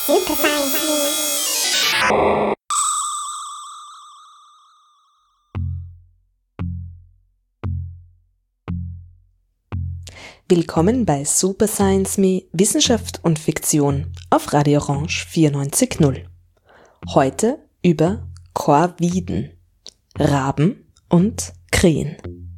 Super Science Me. Willkommen bei Super Science Me Wissenschaft und Fiktion auf Radio Orange 94.0. Heute über Korviden, Raben und Krähen.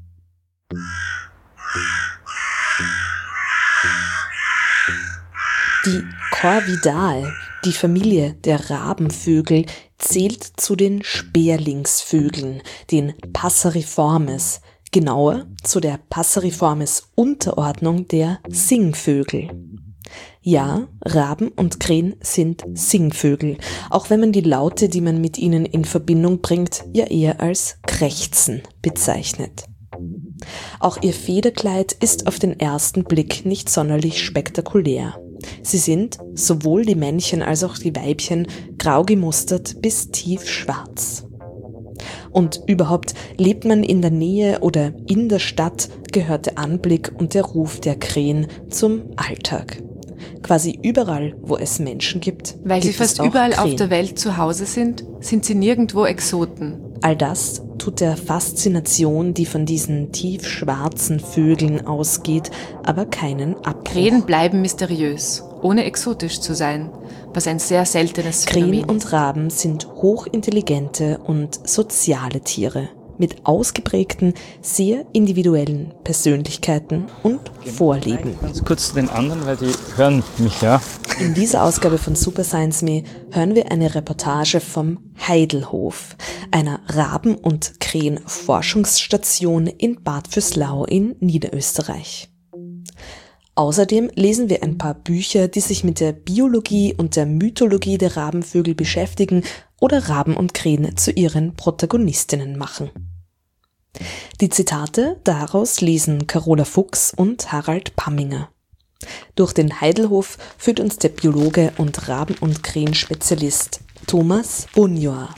Die Corvidae, die Familie der Rabenvögel, zählt zu den Sperlingsvögeln, den Passeriformes, genauer zu der Passeriformes-Unterordnung der Singvögel. Ja, Raben und Krähen sind Singvögel, auch wenn man die Laute, die man mit ihnen in Verbindung bringt, ja eher als Krächzen bezeichnet. Auch ihr Federkleid ist auf den ersten Blick nicht sonderlich spektakulär. Sie sind, sowohl die Männchen als auch die Weibchen, grau gemustert bis tiefschwarz. Und überhaupt, lebt man in der Nähe oder in der Stadt, gehört der Anblick und der Ruf der Krähen zum Alltag. Quasi überall, wo es Menschen gibt, weil sie fast überall Krähen. Auf der Welt zu Hause sind, sind sie nirgendwo Exoten. All das tut der Faszination, die von diesen tiefschwarzen Vögeln ausgeht, aber keinen Abbruch. Krähen bleiben mysteriös, ohne exotisch zu sein, was ein sehr seltenes Phänomen ist. Krähen und Raben sind hochintelligente und soziale Tiere mit ausgeprägten, sehr individuellen Persönlichkeiten und Vorlieben. Ganz kurz zu den anderen, weil die hören mich ja. In dieser Ausgabe von Super Science Me hören wir eine Reportage vom Heidelhof, einer Raben- und Krähenforschungsstation in Bad Vöslau in Niederösterreich. Außerdem lesen wir ein paar Bücher, die sich mit der Biologie und der Mythologie der Rabenvögel beschäftigen oder Raben und Krähen zu ihren Protagonistinnen machen. Die Zitate daraus lesen Carola Fuchs und Harald Pamminger. Durch den Heidelhof führt uns der Biologe und Raben- und Krähenspezialist Thomas Bonjour.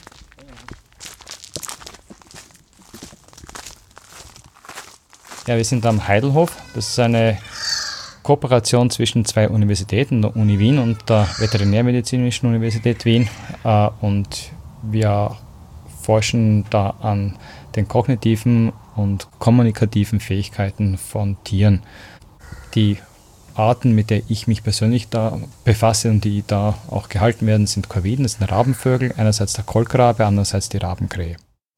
Ja, wir sind am Heidelhof. Das ist eine Kooperation zwischen zwei Universitäten, der Uni Wien und der Veterinärmedizinischen Universität Wien. Und wir forschen da an den kognitiven und kommunikativen Fähigkeiten von Tieren. Die Arten, mit der ich mich persönlich da befasse und die da auch gehalten werden, sind Korviden, das sind Rabenvögel, einerseits der Kolkrabe, andererseits die Rabenkrähe.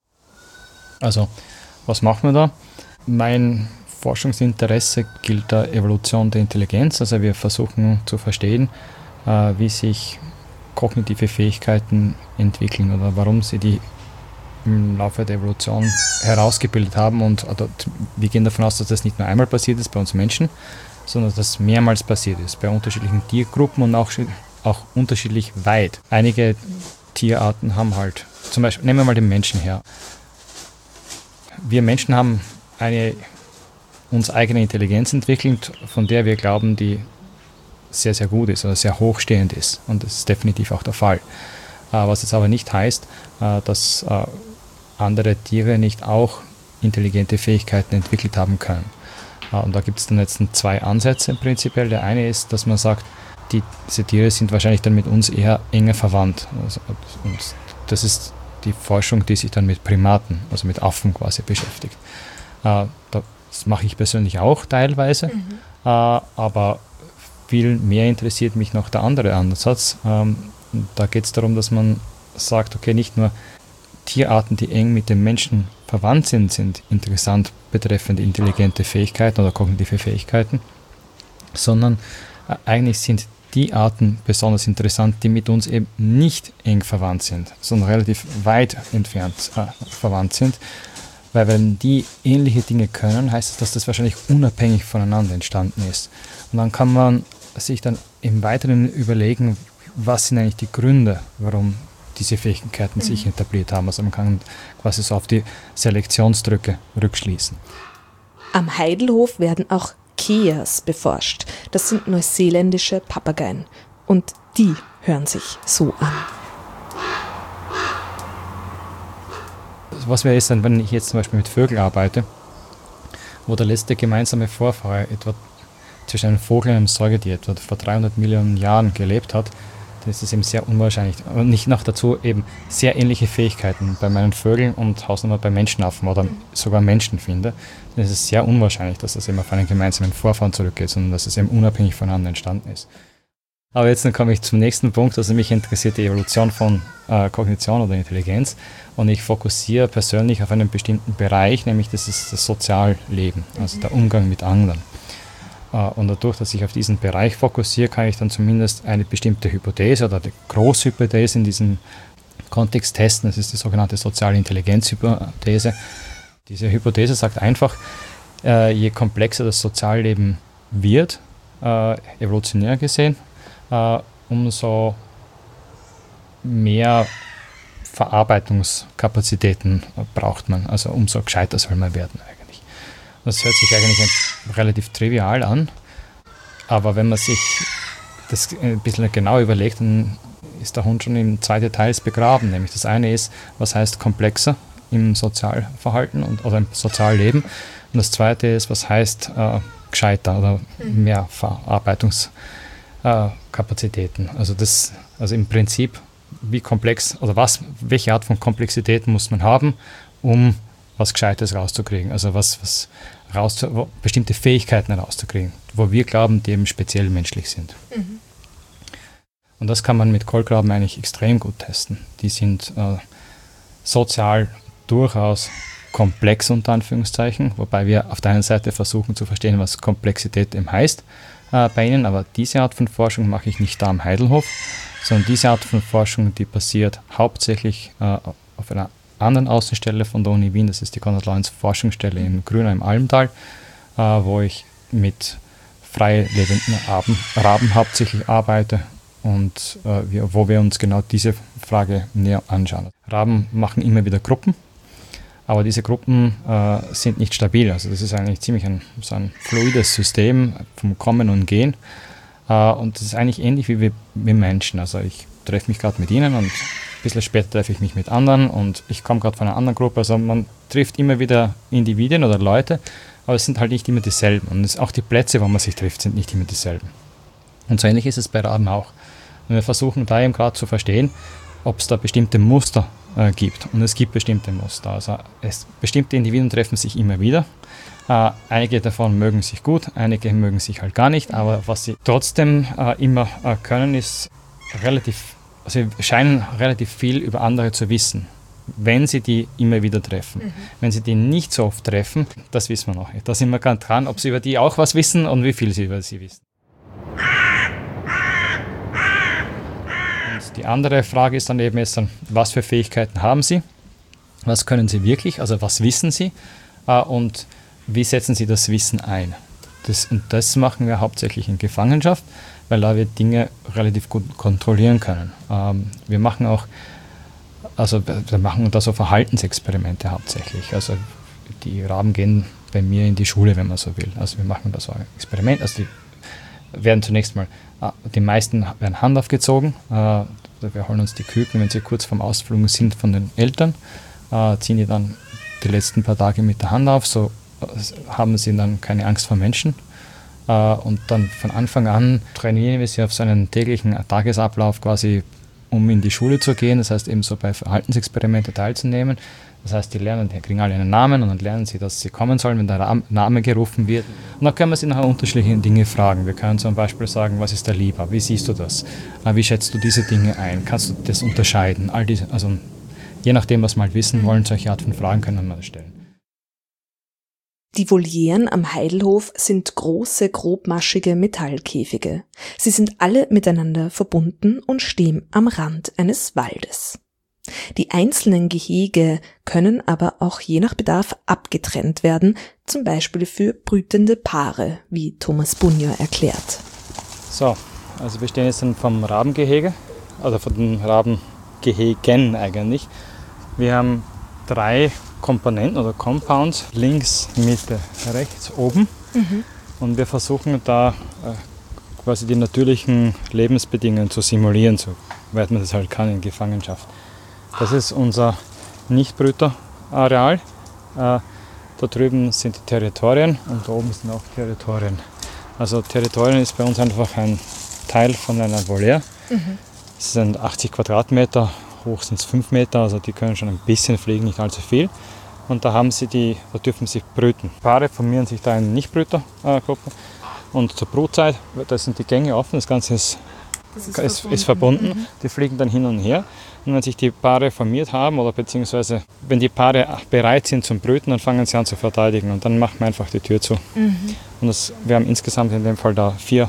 Also, was machen wir da? Mein Forschungsinteresse gilt der Evolution der Intelligenz, also wir versuchen zu verstehen, wie sich kognitive Fähigkeiten entwickeln oder warum sie die im Laufe der Evolution herausgebildet haben. Und wir gehen davon aus, dass das nicht nur einmal passiert ist bei uns Menschen, sondern dass das mehrmals passiert ist bei unterschiedlichen Tiergruppen und auch unterschiedlich weit. Einige Tierarten haben halt, zum Beispiel, nehmen wir mal den Menschen her. Wir Menschen haben eine uns eigene Intelligenz entwickelt, von der wir glauben, die sehr, sehr gut ist oder sehr hochstehend ist. Und das ist definitiv auch der Fall. Was jetzt aber nicht heißt, dass andere Tiere nicht auch intelligente Fähigkeiten entwickelt haben können. Und da gibt es dann jetzt zwei Ansätze prinzipiell. Der eine ist, dass man sagt, diese Tiere sind wahrscheinlich dann mit uns eher enger verwandt. Und das ist die Forschung, die sich dann mit Primaten, also mit Affen quasi beschäftigt. Das mache ich persönlich auch teilweise, aber viel mehr interessiert mich noch der andere Ansatz. Da geht es darum, dass man sagt, okay, nicht nur Tierarten, die eng mit dem Menschen verwandt sind interessant betreffend intelligente Fähigkeiten oder kognitive Fähigkeiten, sondern eigentlich sind die Arten besonders interessant, die mit uns eben nicht eng verwandt sind, sondern relativ weit entfernt verwandt sind. Weil wenn die ähnliche Dinge können, heißt es, dass das wahrscheinlich unabhängig voneinander entstanden ist. Und dann kann man sich dann im Weiteren überlegen, was sind eigentlich die Gründe, warum diese Fähigkeiten sich etabliert haben. Also man kann quasi so auf die Selektionsdrücke rückschließen. Am Heidelhof werden auch Keas beforscht. Das sind neuseeländische Papageien. Und die hören sich so an. Was wäre es dann, wenn ich jetzt zum Beispiel mit Vögeln arbeite, wo der letzte gemeinsame Vorfahre etwa zwischen einem Vogel und einem Säugetier etwa vor 300 Millionen Jahren gelebt hat, Das ist eben sehr unwahrscheinlich. Und nicht noch dazu eben sehr ähnliche Fähigkeiten bei meinen Vögeln und Hausnummer bei Menschenaffen oder sogar Menschen finde. Dann ist es sehr unwahrscheinlich, dass das eben auf einen gemeinsamen Vorfahren zurückgeht, sondern dass es eben unabhängig voneinander entstanden ist. Aber jetzt dann komme ich zum nächsten Punkt. Also mich interessiert die Evolution von Kognition oder Intelligenz und ich fokussiere persönlich auf einen bestimmten Bereich, nämlich das ist das Sozialleben, also der Umgang mit anderen. Und dadurch, dass ich auf diesen Bereich fokussiere, kann ich dann zumindest eine bestimmte Hypothese oder die Großhypothese in diesem Kontext testen. Das ist die sogenannte soziale Intelligenzhypothese. Diese Hypothese sagt einfach, je komplexer das Sozialleben wird, evolutionär gesehen, umso mehr Verarbeitungskapazitäten braucht man. Also umso gescheiter soll man werden eigentlich. Das hört sich eigentlich relativ trivial an, aber wenn man sich das ein bisschen genau überlegt, dann ist der Hund schon in zwei Details begraben. Nämlich das eine ist, was heißt komplexer im Sozialverhalten oder im Sozialleben. Und das zweite ist, was heißt gescheiter oder mehr Verarbeitungskapazitäten. Also im Prinzip, wie komplex oder welche Art von Komplexität muss man haben, um was Gescheites rauszukriegen. Also bestimmte Fähigkeiten rauszukriegen, wo wir glauben, die eben speziell menschlich sind. Mhm. Und das kann man mit Kolkraben eigentlich extrem gut testen. Die sind sozial durchaus komplex unter Anführungszeichen, wobei wir auf der einen Seite versuchen zu verstehen, was Komplexität eben heißt bei ihnen, aber diese Art von Forschung mache ich nicht da am Heidelhof, sondern diese Art von Forschung, die basiert hauptsächlich auf einer anderen Außenstelle von der Uni Wien, das ist die Konrad-Lorenz Forschungsstelle in Grünau im Almtal, wo ich mit frei lebenden Raben hauptsächlich arbeite und wo wir uns genau diese Frage näher anschauen. Raben machen immer wieder Gruppen, aber diese Gruppen sind nicht stabil. Also das ist eigentlich ziemlich so ein fluides System vom Kommen und Gehen. Und das ist eigentlich ähnlich wie Menschen. Also ich treffe mich gerade mit ihnen und ein bisschen später treffe ich mich mit anderen und ich komme gerade von einer anderen Gruppe. Also man trifft immer wieder Individuen oder Leute, aber es sind halt nicht immer dieselben. Und auch die Plätze, wo man sich trifft, sind nicht immer dieselben. Und so ähnlich ist es bei Raben auch. Und wir versuchen da eben gerade zu verstehen, ob es da bestimmte Muster gibt. Und es gibt bestimmte Muster. Also bestimmte Individuen treffen sich immer wieder. Einige davon mögen sich gut, einige mögen sich halt gar nicht. Aber was sie trotzdem immer können, ist sie scheinen relativ viel über andere zu wissen, wenn sie die immer wieder treffen. Mhm. Wenn sie die nicht so oft treffen, das wissen wir noch nicht. Da sind wir gerade dran, ob sie über die auch was wissen und wie viel sie über sie wissen. Die andere Frage ist dann eben was für Fähigkeiten haben Sie? Was können Sie wirklich? Also was wissen Sie? Und wie setzen Sie das Wissen ein? Das machen wir hauptsächlich in Gefangenschaft, weil da wir Dinge relativ gut kontrollieren können. Wir machen da so Verhaltensexperimente hauptsächlich. Also die Raben gehen bei mir in die Schule, wenn man so will. Also wir machen da so ein Experiment. Also die werden zunächst mal, die meisten werden Hand aufgezogen. Wir holen uns die Küken, wenn sie kurz vorm Ausflug sind, von den Eltern, ziehen die dann die letzten paar Tage mit der Hand auf, so haben sie dann keine Angst vor Menschen. Und dann von Anfang an trainieren wir sie auf so einen täglichen Tagesablauf quasi, um in die Schule zu gehen, das heißt eben so bei Verhaltensexperimenten teilzunehmen. Das heißt, die kriegen alle einen Namen und dann lernen sie, dass sie kommen sollen, wenn der Name gerufen wird. Und dann können wir sie nach unterschiedlichen Dingen fragen. Wir können zum Beispiel sagen, was ist dir lieber? Wie siehst du das? Wie schätzt du diese Dinge ein? Kannst du das unterscheiden? All diese, also je nachdem, was wir halt wissen wollen, solche Art von Fragen können wir stellen. Die Volieren am Heidelhof sind große, grobmaschige Metallkäfige. Sie sind alle miteinander verbunden und stehen am Rand eines Waldes. Die einzelnen Gehege können aber auch je nach Bedarf abgetrennt werden, zum Beispiel für brütende Paare, wie Thomas Bunja erklärt. So, also wir stehen jetzt vom Rabengehege, oder von den Rabengehegen eigentlich. Wir haben 3 Komponenten oder Compounds, links, Mitte, rechts, oben. Mhm. Und wir versuchen da quasi die natürlichen Lebensbedingungen zu simulieren, soweit man das halt kann in Gefangenschaft. Das ist unser Nichtbrüterareal. Da drüben sind die Territorien und da oben sind auch Territorien. Also Territorien ist bei uns einfach ein Teil von einer Voliere. Mhm. Das sind 80 Quadratmeter, hoch sind es 5 Meter, also die können schon ein bisschen fliegen, nicht allzu viel. Und da dürfen sie brüten. Paare formieren sich da in Nichtbrütergruppen. Und zur Brutzeit, da sind die Gänge offen, das Ganze ist verbunden. Die fliegen dann hin und her. Und wenn sich die Paare formiert haben oder beziehungsweise wenn die Paare bereit sind zum Brüten, dann fangen sie an zu verteidigen und dann machen wir einfach die Tür zu. Und wir haben insgesamt in dem Fall da 4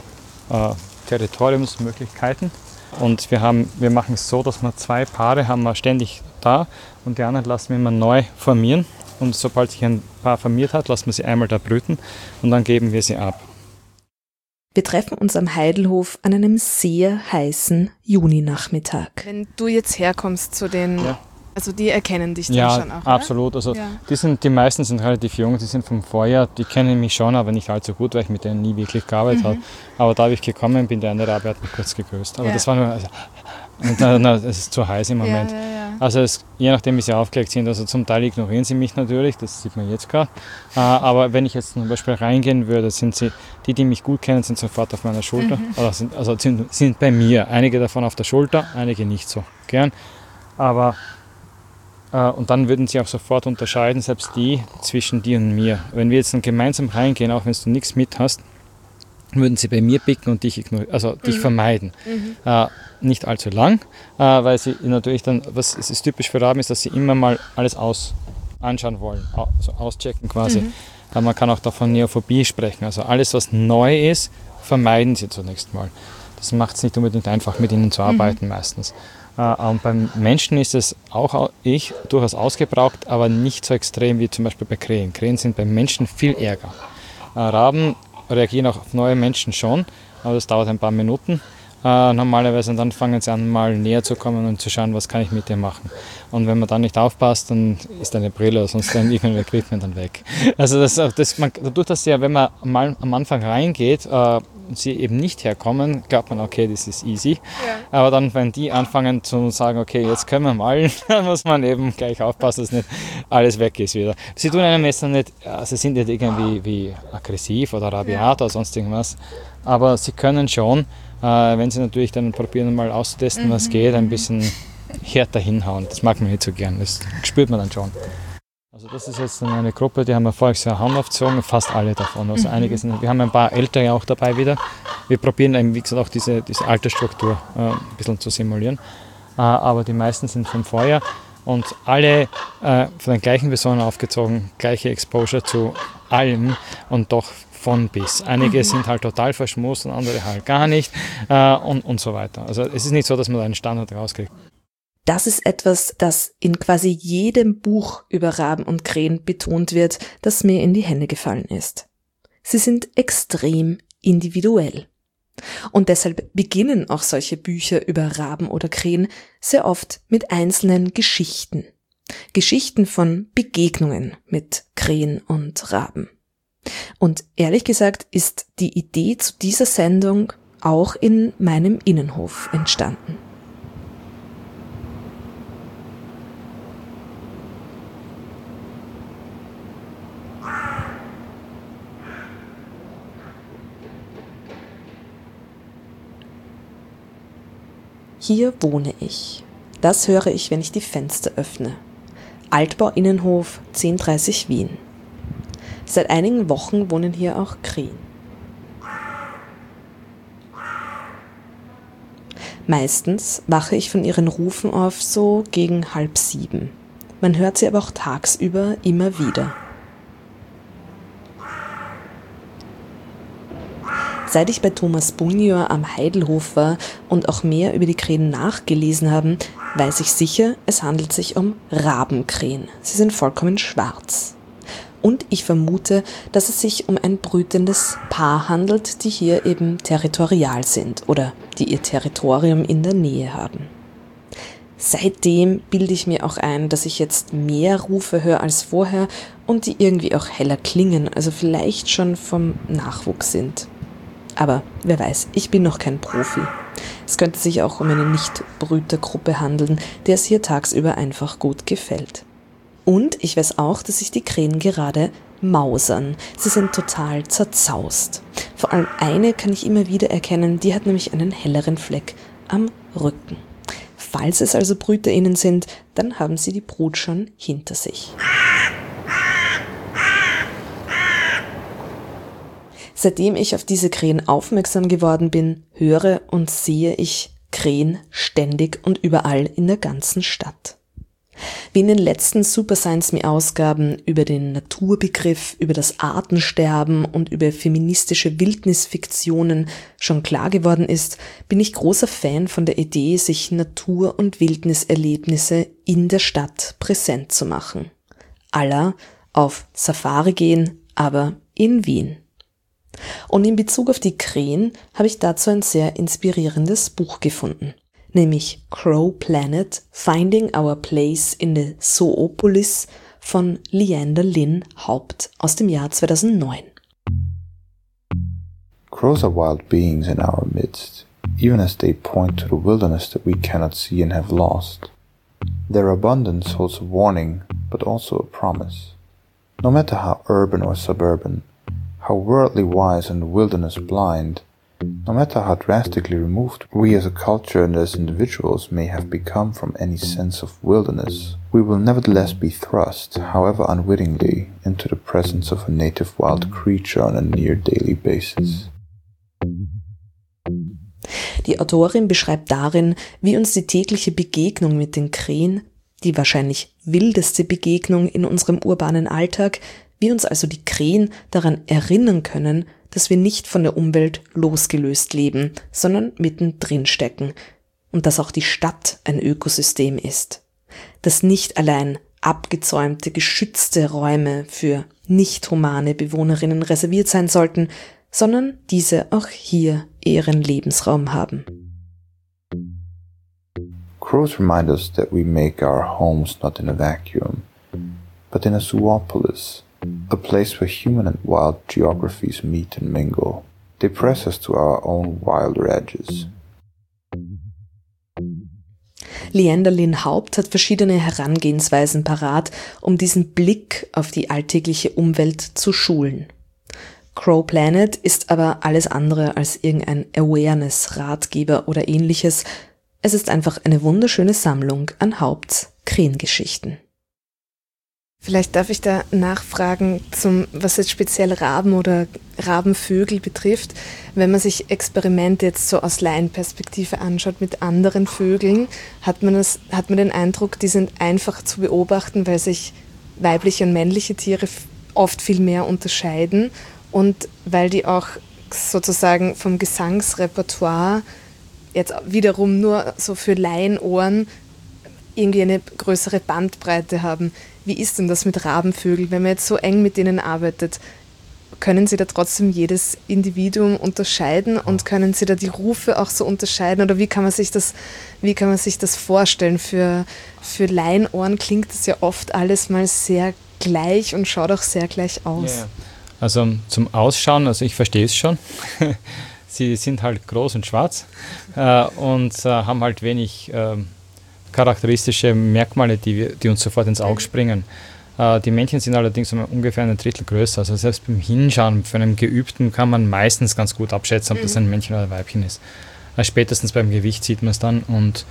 Territoriumsmöglichkeiten. Und wir machen es so, dass wir 2 Paare haben wir ständig da und die anderen lassen wir immer neu formieren. Und sobald sich ein Paar formiert hat, lassen wir sie einmal da brüten und dann geben wir sie ab. Wir treffen uns am Heidelhof an einem sehr heißen Juninachmittag. Wenn du jetzt herkommst zu den, also die erkennen dich dann schon auch, oder? Absolut. Also die meisten sind relativ jung, die sind vom Vorjahr, die kennen mich schon, aber nicht allzu gut, weil ich mit denen nie wirklich gearbeitet habe. Aber da ich gekommen bin, der eine Rabe hat mich kurz gegrüßt. Aber das war nur, es ist zu heiß im Moment. Also je nachdem, wie sie aufgelegt sind, also zum Teil ignorieren sie mich natürlich, das sieht man jetzt gerade. Aber wenn ich jetzt zum Beispiel reingehen würde, sind sie, die mich gut kennen, sind sofort auf meiner Schulter. Oder sind bei mir. Einige davon auf der Schulter, einige nicht so gern. Aber und dann würden sie auch sofort unterscheiden, selbst die zwischen dir und mir. Wenn wir jetzt dann gemeinsam reingehen, auch wenn du nichts mit hast, würden sie bei mir picken und dich vermeiden. Nicht allzu lang, weil sie natürlich dann, was ist typisch für Raben, ist, dass sie immer mal alles anschauen wollen, also auschecken quasi. Man kann auch davon Neophobie sprechen, also alles, was neu ist, vermeiden sie zunächst mal. Das macht es nicht unbedingt einfach, mit ihnen zu arbeiten meistens. Und beim Menschen ist es auch durchaus ausgebraucht, aber nicht so extrem wie zum Beispiel bei Krähen. Krähen sind beim Menschen viel ärger. Raben reagieren auch auf neue Menschen schon, aber das dauert ein paar Minuten normalerweise und dann fangen sie an, mal näher zu kommen und zu schauen, was kann ich mit dir machen. Und wenn man dann nicht aufpasst, dann ist eine Brille oder sonst irgendein Equipment dann weg. Also dadurch, dass wenn man mal am Anfang reingeht, sie eben nicht herkommen, glaubt man, okay, das ist easy. Aber dann, wenn die anfangen zu sagen, okay, jetzt können wir mal, dann muss man eben gleich aufpassen, dass nicht alles weg ist wieder. Sie tun einem jetzt nicht, sie sind nicht irgendwie wie aggressiv oder rabiat oder sonst irgendwas, aber sie können schon, wenn sie natürlich dann probieren, mal auszutesten, was geht, ein bisschen härter hinhauen. Das mag man nicht so gern, das spürt man dann schon. Also das ist jetzt eine Gruppe, die haben wir voriges Jahr herangezogen, fast alle davon. Also einige wir haben ein paar Ältere auch dabei wieder. Wir probieren eben, wie gesagt, auch diese Altersstruktur ein bisschen zu simulieren. Aber die meisten sind vom Vorjahr und alle von den gleichen Personen aufgezogen, gleiche Exposure zu allem und doch von bis. Einige sind halt total verschmust und andere halt gar nicht und so weiter. Also es ist nicht so, dass man da einen Standard rauskriegt. Das ist etwas, das in quasi jedem Buch über Raben und Krähen betont wird, das mir in die Hände gefallen ist. Sie sind extrem individuell. Und deshalb beginnen auch solche Bücher über Raben oder Krähen sehr oft mit einzelnen Geschichten. Geschichten von Begegnungen mit Krähen und Raben. Und ehrlich gesagt ist die Idee zu dieser Sendung auch in meinem Innenhof entstanden. Hier wohne ich. Das höre ich, wenn ich die Fenster öffne. Altbau-Innenhof 1030 Wien. Seit einigen Wochen wohnen hier auch Krähen. Meistens wache ich von ihren Rufen auf so gegen 6:30. Man hört sie aber auch tagsüber immer wieder. Seit ich bei Thomas Bunjor am Heidelhof war und auch mehr über die Krähen nachgelesen habe, weiß ich sicher, es handelt sich um Rabenkrähen. Sie sind vollkommen schwarz. Und ich vermute, dass es sich um ein brütendes Paar handelt, die hier eben territorial sind oder die ihr Territorium in der Nähe haben. Seitdem bilde ich mir auch ein, dass ich jetzt mehr Rufe höre als vorher und die irgendwie auch heller klingen, also vielleicht schon vom Nachwuchs sind. Aber wer weiß, ich bin noch kein Profi. Es könnte sich auch um eine Nicht-Brütergruppe handeln, der es hier tagsüber einfach gut gefällt. Und ich weiß auch, dass sich die Krähen gerade mausern. Sie sind total zerzaust. Vor allem eine kann ich immer wieder erkennen, die hat nämlich einen helleren Fleck am Rücken. Falls es also BrüterInnen sind, dann haben sie die Brut schon hinter sich. Seitdem ich auf diese Krähen aufmerksam geworden bin, höre und sehe ich Krähen ständig und überall in der ganzen Stadt. Wie in den letzten Super Science Me Ausgaben über den Naturbegriff, über das Artensterben und über feministische Wildnisfiktionen schon klar geworden ist, bin ich großer Fan von der Idee, sich Natur- und Wildniserlebnisse in der Stadt präsent zu machen. À la auf Safari gehen, aber in Wien. Und in Bezug auf die Krähen habe ich dazu ein sehr inspirierendes Buch gefunden. Nämlich Crow Planet, Finding Our Place in the Zoopolis von Leander Lynn Haupt aus dem Jahr 2009. Crows are wild beings in our midst, even as they point to the wilderness that we cannot see and have lost. Their abundance holds a warning, but also a promise. No matter how urban or suburban, how worldly wise and wilderness blind, no matter how drastically removed we as a culture and as individuals may have become from any sense of wilderness, we will nevertheless be thrust, however unwittingly, into the presence of a native wild creature on a near daily basis. Die Autorin beschreibt darin, wie uns die tägliche Begegnung mit den Krähen, die wahrscheinlich wildeste Begegnung in unserem urbanen Alltag, wie uns also die Krähen daran erinnern können, dass wir nicht von der Umwelt losgelöst leben, sondern mittendrin stecken und dass auch die Stadt ein Ökosystem ist, dass nicht allein abgezäumte, geschützte Räume für nicht humane Bewohnerinnen reserviert sein sollten, sondern diese auch hier ihren Lebensraum haben. Crows remind us that we make our homes not in a vacuum, but in a zoopolis, a place where human and wild geographies meet and mingle. They press us to our own wilder edges. Leander Lynn Haupt hat verschiedene Herangehensweisen parat, um diesen Blick auf die alltägliche Umwelt zu schulen. Crow Planet ist aber alles andere als irgendein Awareness-Ratgeber oder ähnliches. Es ist einfach eine wunderschöne Sammlung an Haupts Krähengeschichten. Vielleicht darf ich da nachfragen, was jetzt speziell Raben oder Rabenvögel betrifft. Wenn man sich Experimente jetzt so aus Laienperspektive anschaut mit anderen Vögeln, hat man den Eindruck, die sind einfach zu beobachten, weil sich weibliche und männliche Tiere oft viel mehr unterscheiden und weil die auch sozusagen vom Gesangsrepertoire jetzt wiederum nur so für Laienohren irgendwie eine größere Bandbreite haben. Wie ist denn das mit Rabenvögeln? Wenn man jetzt so eng mit denen arbeitet, können Sie da trotzdem jedes Individuum unterscheiden und können Sie da die Rufe auch so unterscheiden? Oder wie kann man sich das vorstellen? Für Laienohren klingt das ja oft alles mal sehr gleich und schaut auch sehr gleich aus. Yeah. Also zum Ausschauen, also ich verstehe es schon. Sie sind halt groß und schwarz und haben halt wenig charakteristische Merkmale, die uns sofort ins Auge springen. Die Männchen sind allerdings ungefähr ein Drittel größer. Also selbst beim Hinschauen für einen Geübten kann man meistens ganz gut abschätzen, ob das ein Männchen oder ein Weibchen ist. Spätestens beim Gewicht sieht man es dann und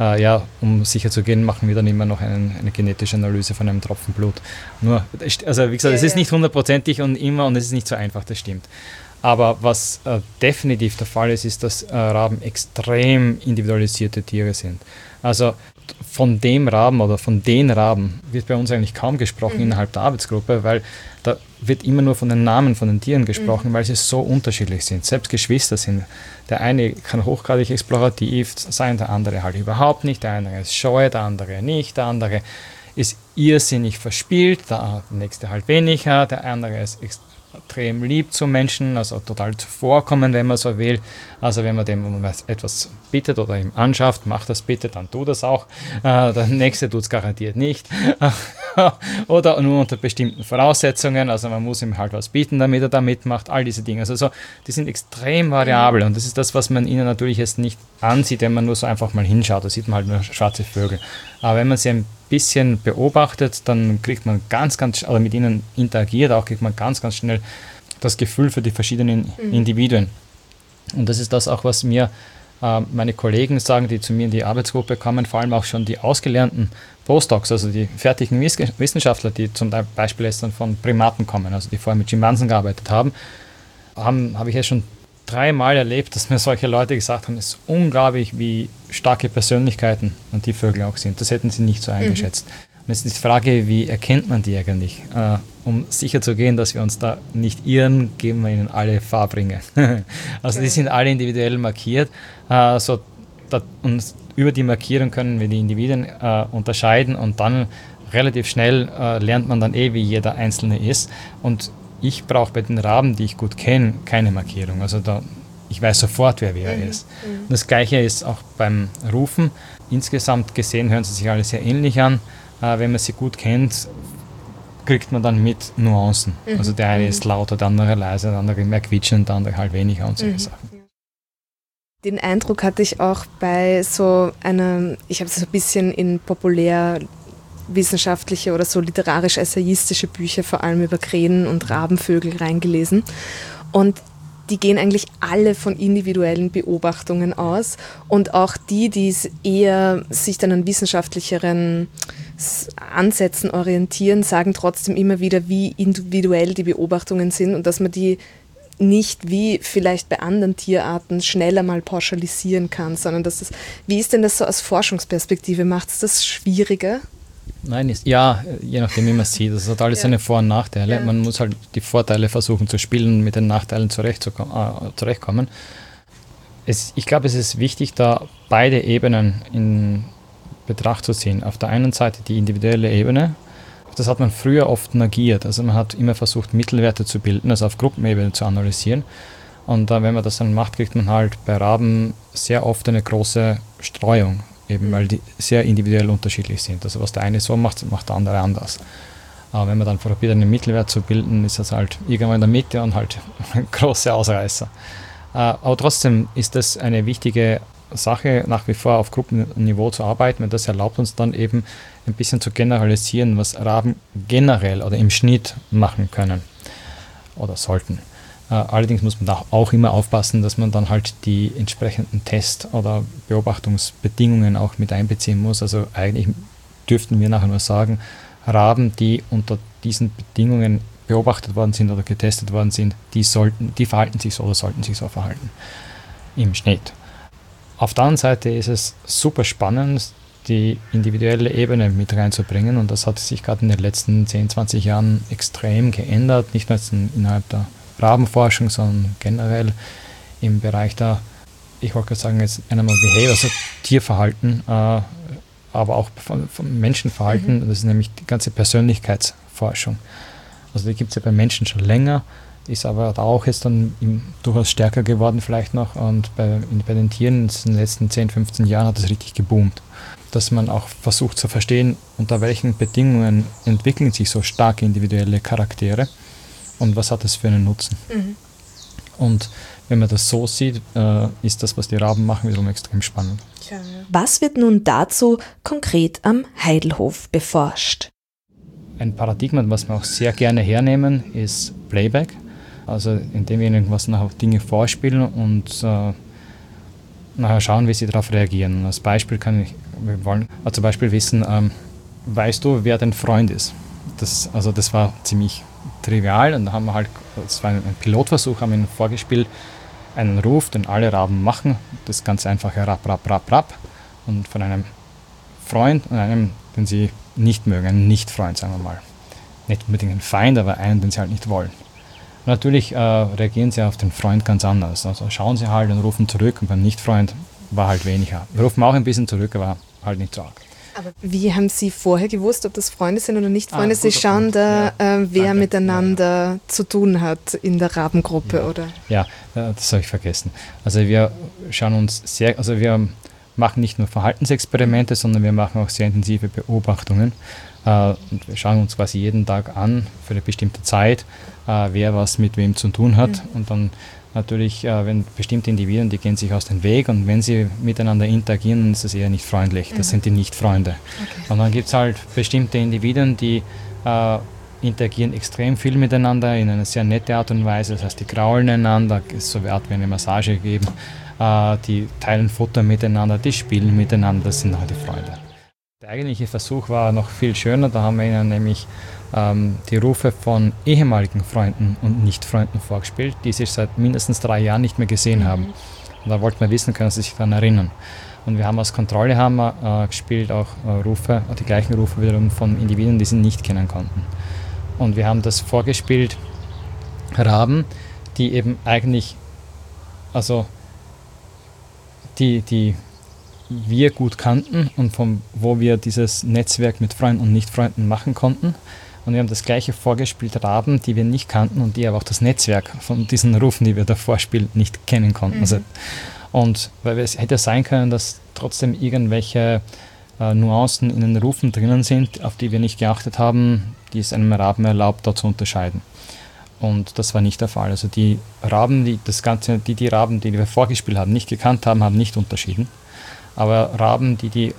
um sicher zu gehen, machen wir dann immer noch eine genetische Analyse von einem Tropfen Blut. Also wie gesagt, es ist nicht hundertprozentig und es ist nicht so einfach, das stimmt. Aber was definitiv der Fall ist, dass Raben extrem individualisierte Tiere sind. Also von dem Raben oder von den Raben wird bei uns eigentlich kaum gesprochen innerhalb der Arbeitsgruppe, weil da wird immer nur von den Namen von den Tieren gesprochen, weil sie so unterschiedlich sind. Selbst Geschwister sind. Der eine kann hochgradig explorativ sein, der andere halt überhaupt nicht. Der eine ist scheu, der andere nicht. Der andere ist irrsinnig verspielt, der nächste halt weniger. Der andere ist extrem lieb zu Menschen, also total zuvorkommen, wenn man so will. Also wenn man dem um etwas bittet oder ihm anschafft, macht das bitte, dann tu das auch. Der nächste tut es garantiert nicht. Oder nur unter bestimmten Voraussetzungen. Also man muss ihm halt was bieten, damit er da mitmacht. All diese Dinge. Also die sind extrem variabel und das ist das, was man ihnen natürlich jetzt nicht ansieht, wenn man nur so einfach mal hinschaut. Da sieht man halt nur schwarze Vögel. Aber wenn man sie ein bisschen beobachtet, dann kriegt man oder mit ihnen interagiert, auch kriegt man ganz, ganz schnell das Gefühl für die verschiedenen Individuen. Und das ist das auch, was mir Meine Kollegen sagen, die zu mir in die Arbeitsgruppe kommen, vor allem auch schon die ausgelernten Postdocs, also die fertigen Wissenschaftler, die zum Beispiel jetzt dann von Primaten kommen, also die vorher mit Schimpansen gearbeitet haben, habe ich jetzt schon 3-mal erlebt, dass mir solche Leute gesagt haben, es ist unglaublich, wie starke Persönlichkeiten und die Vögel auch sind. Das hätten sie nicht so eingeschätzt. Und jetzt ist die Frage, wie erkennt man die eigentlich? Um sicher zu gehen, dass wir uns da nicht irren, geben wir ihnen alle Farbringe. Also die sind alle individuell markiert. Und über die Markierung können wir die Individuen unterscheiden und dann relativ schnell lernt man dann wie jeder Einzelne ist. Und ich brauche bei den Raben, die ich gut kenne, keine Markierung. Also ich weiß sofort, wer ist. Und das Gleiche ist auch beim Rufen. Insgesamt gesehen hören sie sich alle sehr ähnlich an. Wenn man sie gut kennt, kriegt man dann mit Nuancen. Also der eine ist lauter, der andere leiser, der andere mehr quietschend, der andere halt weniger und solche Sachen. Den Eindruck hatte ich auch bei so einer, ich habe so ein bisschen in populärwissenschaftliche oder so literarisch-essayistische Bücher vor allem über Krähen und Rabenvögel reingelesen. Und die gehen eigentlich alle von individuellen Beobachtungen aus und auch die eher sich dann an wissenschaftlicheren Ansätzen orientieren, sagen trotzdem immer wieder, wie individuell die Beobachtungen sind und dass man die nicht wie vielleicht bei anderen Tierarten schneller mal pauschalisieren kann, sondern wie ist denn das so aus Forschungsperspektive? Macht es das schwieriger? Nein, je nachdem, wie man sieht. Das hat alles seine Vor- und Nachteile. Ja. Man muss halt die Vorteile versuchen zu spielen und mit den Nachteilen zurechtkommen. Ich glaube, es ist wichtig, da beide Ebenen in Betracht zu ziehen. Auf der einen Seite die individuelle Ebene. Das hat man früher oft negiert. Also man hat immer versucht, Mittelwerte zu bilden, also auf Gruppenebene zu analysieren. Und wenn man das dann macht, kriegt man halt bei Raben sehr oft eine große Streuung. Eben weil die sehr individuell unterschiedlich sind. Also was der eine so macht, macht der andere anders. Aber wenn man dann probiert, einen Mittelwert zu bilden, ist das halt irgendwann in der Mitte und halt große Ausreißer. Aber trotzdem ist das eine wichtige Sache, nach wie vor auf Gruppenniveau zu arbeiten, weil das erlaubt uns dann eben ein bisschen zu generalisieren, was Raben generell oder im Schnitt machen können oder sollten. Allerdings muss man da auch immer aufpassen, dass man dann halt die entsprechenden Test- oder Beobachtungsbedingungen auch mit einbeziehen muss. Also eigentlich dürften wir nachher nur sagen, Raben, die unter diesen Bedingungen beobachtet worden sind oder getestet worden sind, die verhalten sich so oder sollten sich so verhalten im Schnitt. Auf der anderen Seite ist es super spannend, die individuelle Ebene mit reinzubringen und das hat sich gerade in den letzten 10, 20 Jahren extrem geändert, nicht nur innerhalb der Rabenforschung, sondern generell im Bereich der, ich wollte gerade sagen, jetzt Animal Behavior, also Tierverhalten, aber auch von Menschenverhalten. Das ist nämlich die ganze Persönlichkeitsforschung. Also die gibt es ja bei Menschen schon länger, ist aber da auch jetzt dann durchaus stärker geworden vielleicht noch und bei den Tieren in den letzten 10, 15 Jahren hat es richtig geboomt. Dass man auch versucht zu verstehen, unter welchen Bedingungen entwickeln sich so starke individuelle Charaktere und was hat das für einen Nutzen. Und wenn man das so sieht, ist das, was die Raben machen, wiederum extrem spannend. Was wird nun dazu konkret am Heidelhof beforscht? Ein Paradigma, was wir auch sehr gerne hernehmen, ist Playback. Also indem wir irgendwas nachher Dinge vorspielen und nachher schauen, wie sie darauf reagieren. Als Beispiel wir wollen zum Beispiel wissen, weißt du, wer dein Freund ist? Das war ziemlich trivial und da haben wir halt, das war ein Pilotversuch, haben wir ihnen vorgespielt, einen Ruf, den alle Raben machen, das ganz einfache Rap, Rap, Rap, Rap und von einem Freund und einem, den sie nicht mögen, einen Nicht-Freund, sagen wir mal. Nicht unbedingt einen Feind, aber einen, den sie halt nicht wollen. Und natürlich reagieren sie auf den Freund ganz anders. Also schauen sie halt und rufen zurück und beim Nicht-Freund war halt weniger. Wir rufen auch ein bisschen zurück, aber halt nicht so arg. Aber wie haben Sie vorher gewusst, ob das Freunde sind oder nicht Freunde? Sie schauen da, wer miteinander zu tun hat in der Rabengruppe, oder? Ja, das habe ich vergessen. Also wir wir machen nicht nur Verhaltensexperimente, sondern wir machen auch sehr intensive Beobachtungen. Und wir schauen uns quasi jeden Tag an, für eine bestimmte Zeit, wer was mit wem zu tun hat. Und dann natürlich, wenn bestimmte Individuen, die gehen sich aus dem Weg und wenn sie miteinander interagieren, dann ist das eher nicht freundlich. Das sind die Nicht-Freunde. Okay. Und dann gibt es halt bestimmte Individuen, die interagieren extrem viel miteinander in einer sehr nette Art und Weise. Das heißt, die kraulen einander, es ist so eine Art wie eine Massage geben. die teilen Futter miteinander, die spielen miteinander, das sind halt die Freunde. Der eigentliche Versuch war noch viel schöner, da haben wir ihnen nämlich die Rufe von ehemaligen Freunden und Nicht-Freunden vorgespielt, die sich seit mindestens 3 Jahren nicht mehr gesehen haben. Und da wollten wir wissen, können sie sich daran erinnern. Und wir haben als Kontrolle gespielt auch Rufe, die gleichen Rufe wiederum von Individuen, die sie nicht kennen konnten. Und wir haben das vorgespielt, Raben, die eben eigentlich, also die wir gut kannten und von wo wir dieses Netzwerk mit Freunden und Nicht-Freunden machen konnten. Und wir haben das gleiche vorgespielt, Raben, die wir nicht kannten und die aber auch das Netzwerk von diesen Rufen, die wir da vorspielen, nicht kennen konnten. Also, und weil es hätte sein können, dass trotzdem irgendwelche Nuancen in den Rufen drinnen sind, auf die wir nicht geachtet haben, die es einem Raben erlaubt, da zu unterscheiden. Und das war nicht der Fall. Also die Raben, die Raben, die wir vorgespielt haben, nicht gekannt haben, haben nicht unterschieden. Aber Raben, die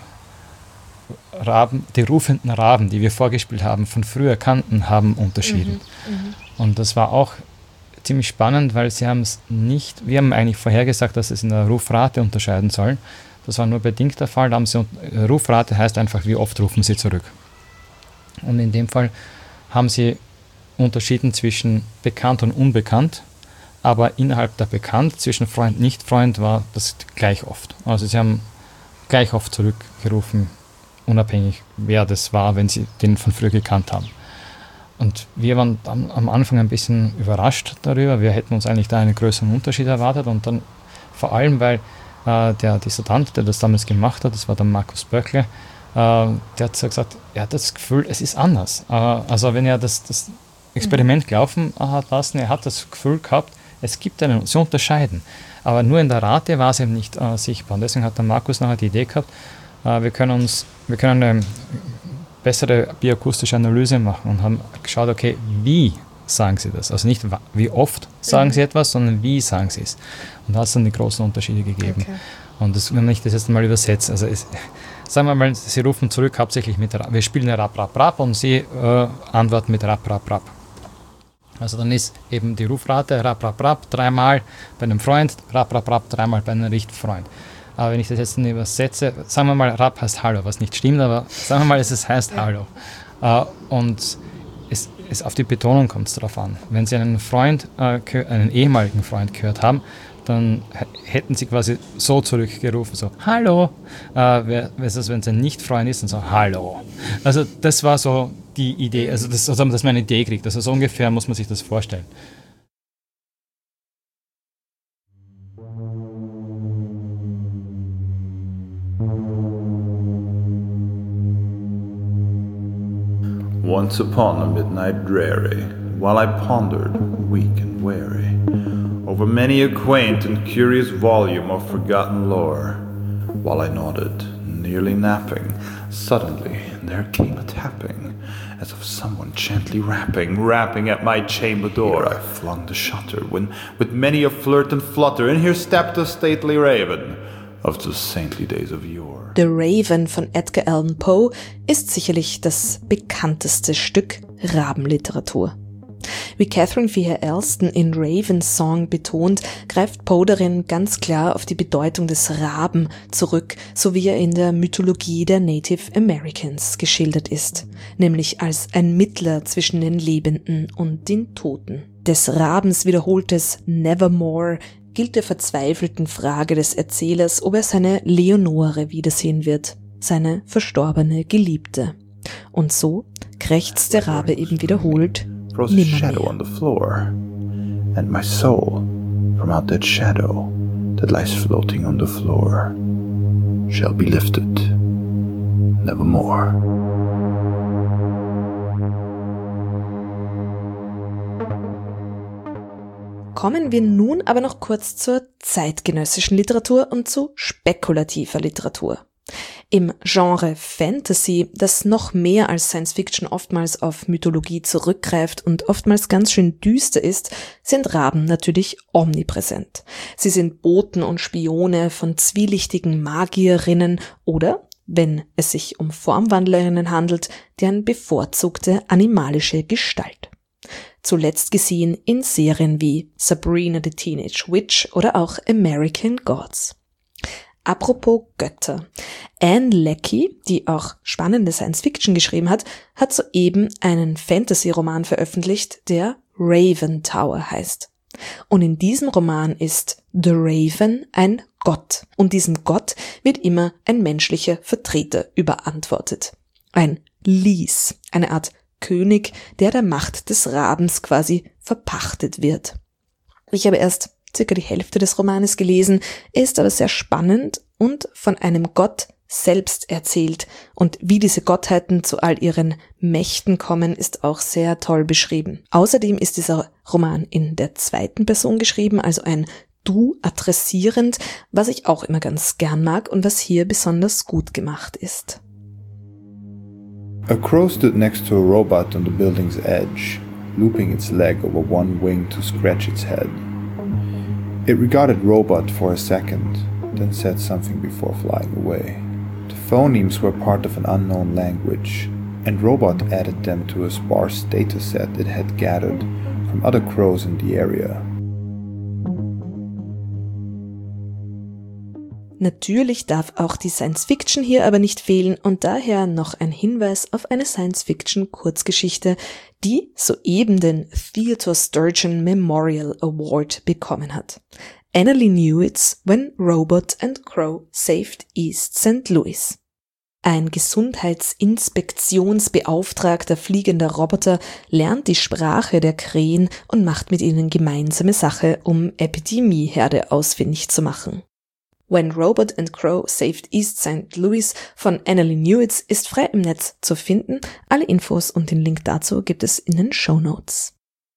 rufenden Raben, die wir vorgespielt haben, von früher kannten, haben unterschieden. Und das war auch ziemlich spannend, weil sie haben es nicht, wir haben eigentlich vorhergesagt, dass es in der Rufrate unterscheiden sollen. Das war nur bedingt der Fall. Da haben sie, Rufrate heißt einfach, wie oft rufen sie zurück. Und in dem Fall haben sie unterschieden zwischen bekannt und unbekannt, aber innerhalb der bekannt, zwischen Freund und Nicht-Freund war das gleich oft. Also sie haben gleich oft zurückgerufen, unabhängig wer das war, wenn sie den von früher gekannt haben. Und wir waren am Anfang ein bisschen überrascht darüber. Wir hätten uns eigentlich da einen größeren Unterschied erwartet und dann vor allem, weil der Dissertant, der das damals gemacht hat, das war der Markus Böckle, der hat so gesagt, er hat das Gefühl, es ist anders. Also wenn er das Experiment laufen hat lassen, er hat das Gefühl gehabt, es gibt sie unterscheiden. Aber nur in der Rate war es eben nicht sichtbar. Und deswegen hat der Markus nachher die Idee gehabt, wir können eine bessere bioakustische Analyse machen und haben geschaut, okay, wie sagen sie das? Also nicht wie oft sagen sie etwas, sondern wie sagen sie es. Und da hat es dann die großen Unterschiede gegeben. Okay. Und wenn ich das jetzt mal übersetze, also sagen wir mal, sie rufen zurück hauptsächlich mit, wir spielen Rap, Rap, Rap und sie antworten mit Rap, Rap, Rap. Also dann ist eben die Rufrate Rap, Rap, Rap 3-mal bei einem Freund, Rap, Rap, Rap 3-mal bei einem richtigen Freund. Aber wenn ich das jetzt übersetze, sagen wir mal, Rap heißt Hallo, was nicht stimmt, aber sagen wir mal, es heißt Hallo. Und es auf die Betonung kommt es darauf an. Wenn Sie einen Freund, einen ehemaligen Freund gehört haben, dann hätten Sie quasi so zurückgerufen, so Hallo. Wenn es ein Nicht-Freund ist, dann so Hallo. Also das war so die Idee, also dass man eine Idee kriegt. Also so ungefähr muss man sich das vorstellen. Once upon a midnight dreary, while I pondered, weak and weary, over many a quaint and curious volume of forgotten lore, while I nodded, nearly napping, suddenly there came a tapping, as of someone gently rapping at my chamber door. Here I flung the shutter, when with many a flirt and flutter, in here stepped a stately raven of the saintly days of yore. The Raven von Edgar Allan Poe ist sicherlich das bekannteste Stück Rabenliteratur. Wie Catherine Feher Alston in Raven's Song betont, greift Poe darin ganz klar auf die Bedeutung des Raben zurück, so wie er in der Mythologie der Native Americans geschildert ist, nämlich als ein Mittler zwischen den Lebenden und den Toten. Des Rabens wiederholtes Nevermore gilt der verzweifelten Frage des Erzählers, ob er seine Leonore wiedersehen wird, seine verstorbene Geliebte. Und so krächzt der Rabe eben wiederholt, nimmermehr. On the floor, and my soul, from out that shadow that lies floating on the floor, shall be lifted nevermore. Kommen wir nun aber noch kurz zur zeitgenössischen Literatur und zu spekulativer Literatur. Im Genre Fantasy, das noch mehr als Science Fiction oftmals auf Mythologie zurückgreift und oftmals ganz schön düster ist, sind Raben natürlich omnipräsent. Sie sind Boten und Spione von zwielichtigen Magierinnen oder, wenn es sich um Formwandlerinnen handelt, deren bevorzugte animalische Gestalt. zuletzt gesehen in Serien wie Sabrina the Teenage Witch oder auch American Gods. Apropos Götter. Anne Leckie, die auch spannende Science-Fiction geschrieben hat, hat soeben einen Fantasy-Roman veröffentlicht, der Raven Tower heißt. Und in diesem Roman ist The Raven ein Gott. Und diesem Gott wird immer ein menschlicher Vertreter überantwortet. Ein Lys, eine Art König, der Macht des Rabens quasi verpachtet wird. Ich habe erst circa die Hälfte des Romanes gelesen, er ist aber sehr spannend und von einem Gott selbst erzählt. Und wie diese Gottheiten zu all ihren Mächten kommen, ist auch sehr toll beschrieben. Außerdem ist dieser Roman in der zweiten Person geschrieben, also ein Du adressierend, was ich auch immer ganz gern mag und was hier besonders gut gemacht ist. A crow stood next to a robot on the building's edge, looping its leg over one wing to scratch its head. It regarded Robot for a second, then said something before flying away. The phonemes were part of an unknown language, and Robot added them to a sparse dataset it had gathered from other crows in the area. Natürlich darf auch die Science-Fiction hier aber nicht fehlen und daher noch ein Hinweis auf eine Science-Fiction-Kurzgeschichte, die soeben den Theodore Sturgeon Memorial Award bekommen hat. Annalee Newitz, When Robot and Crow Saved East St. Louis. Ein Gesundheitsinspektionsbeauftragter fliegender Roboter lernt die Sprache der Krähen und macht mit ihnen gemeinsame Sache, um Epidemieherde ausfindig zu machen. When Robot and Crow Saved East St. Louis von Annalee Newitz ist frei im Netz zu finden. Alle Infos und den Link dazu gibt es in den Shownotes.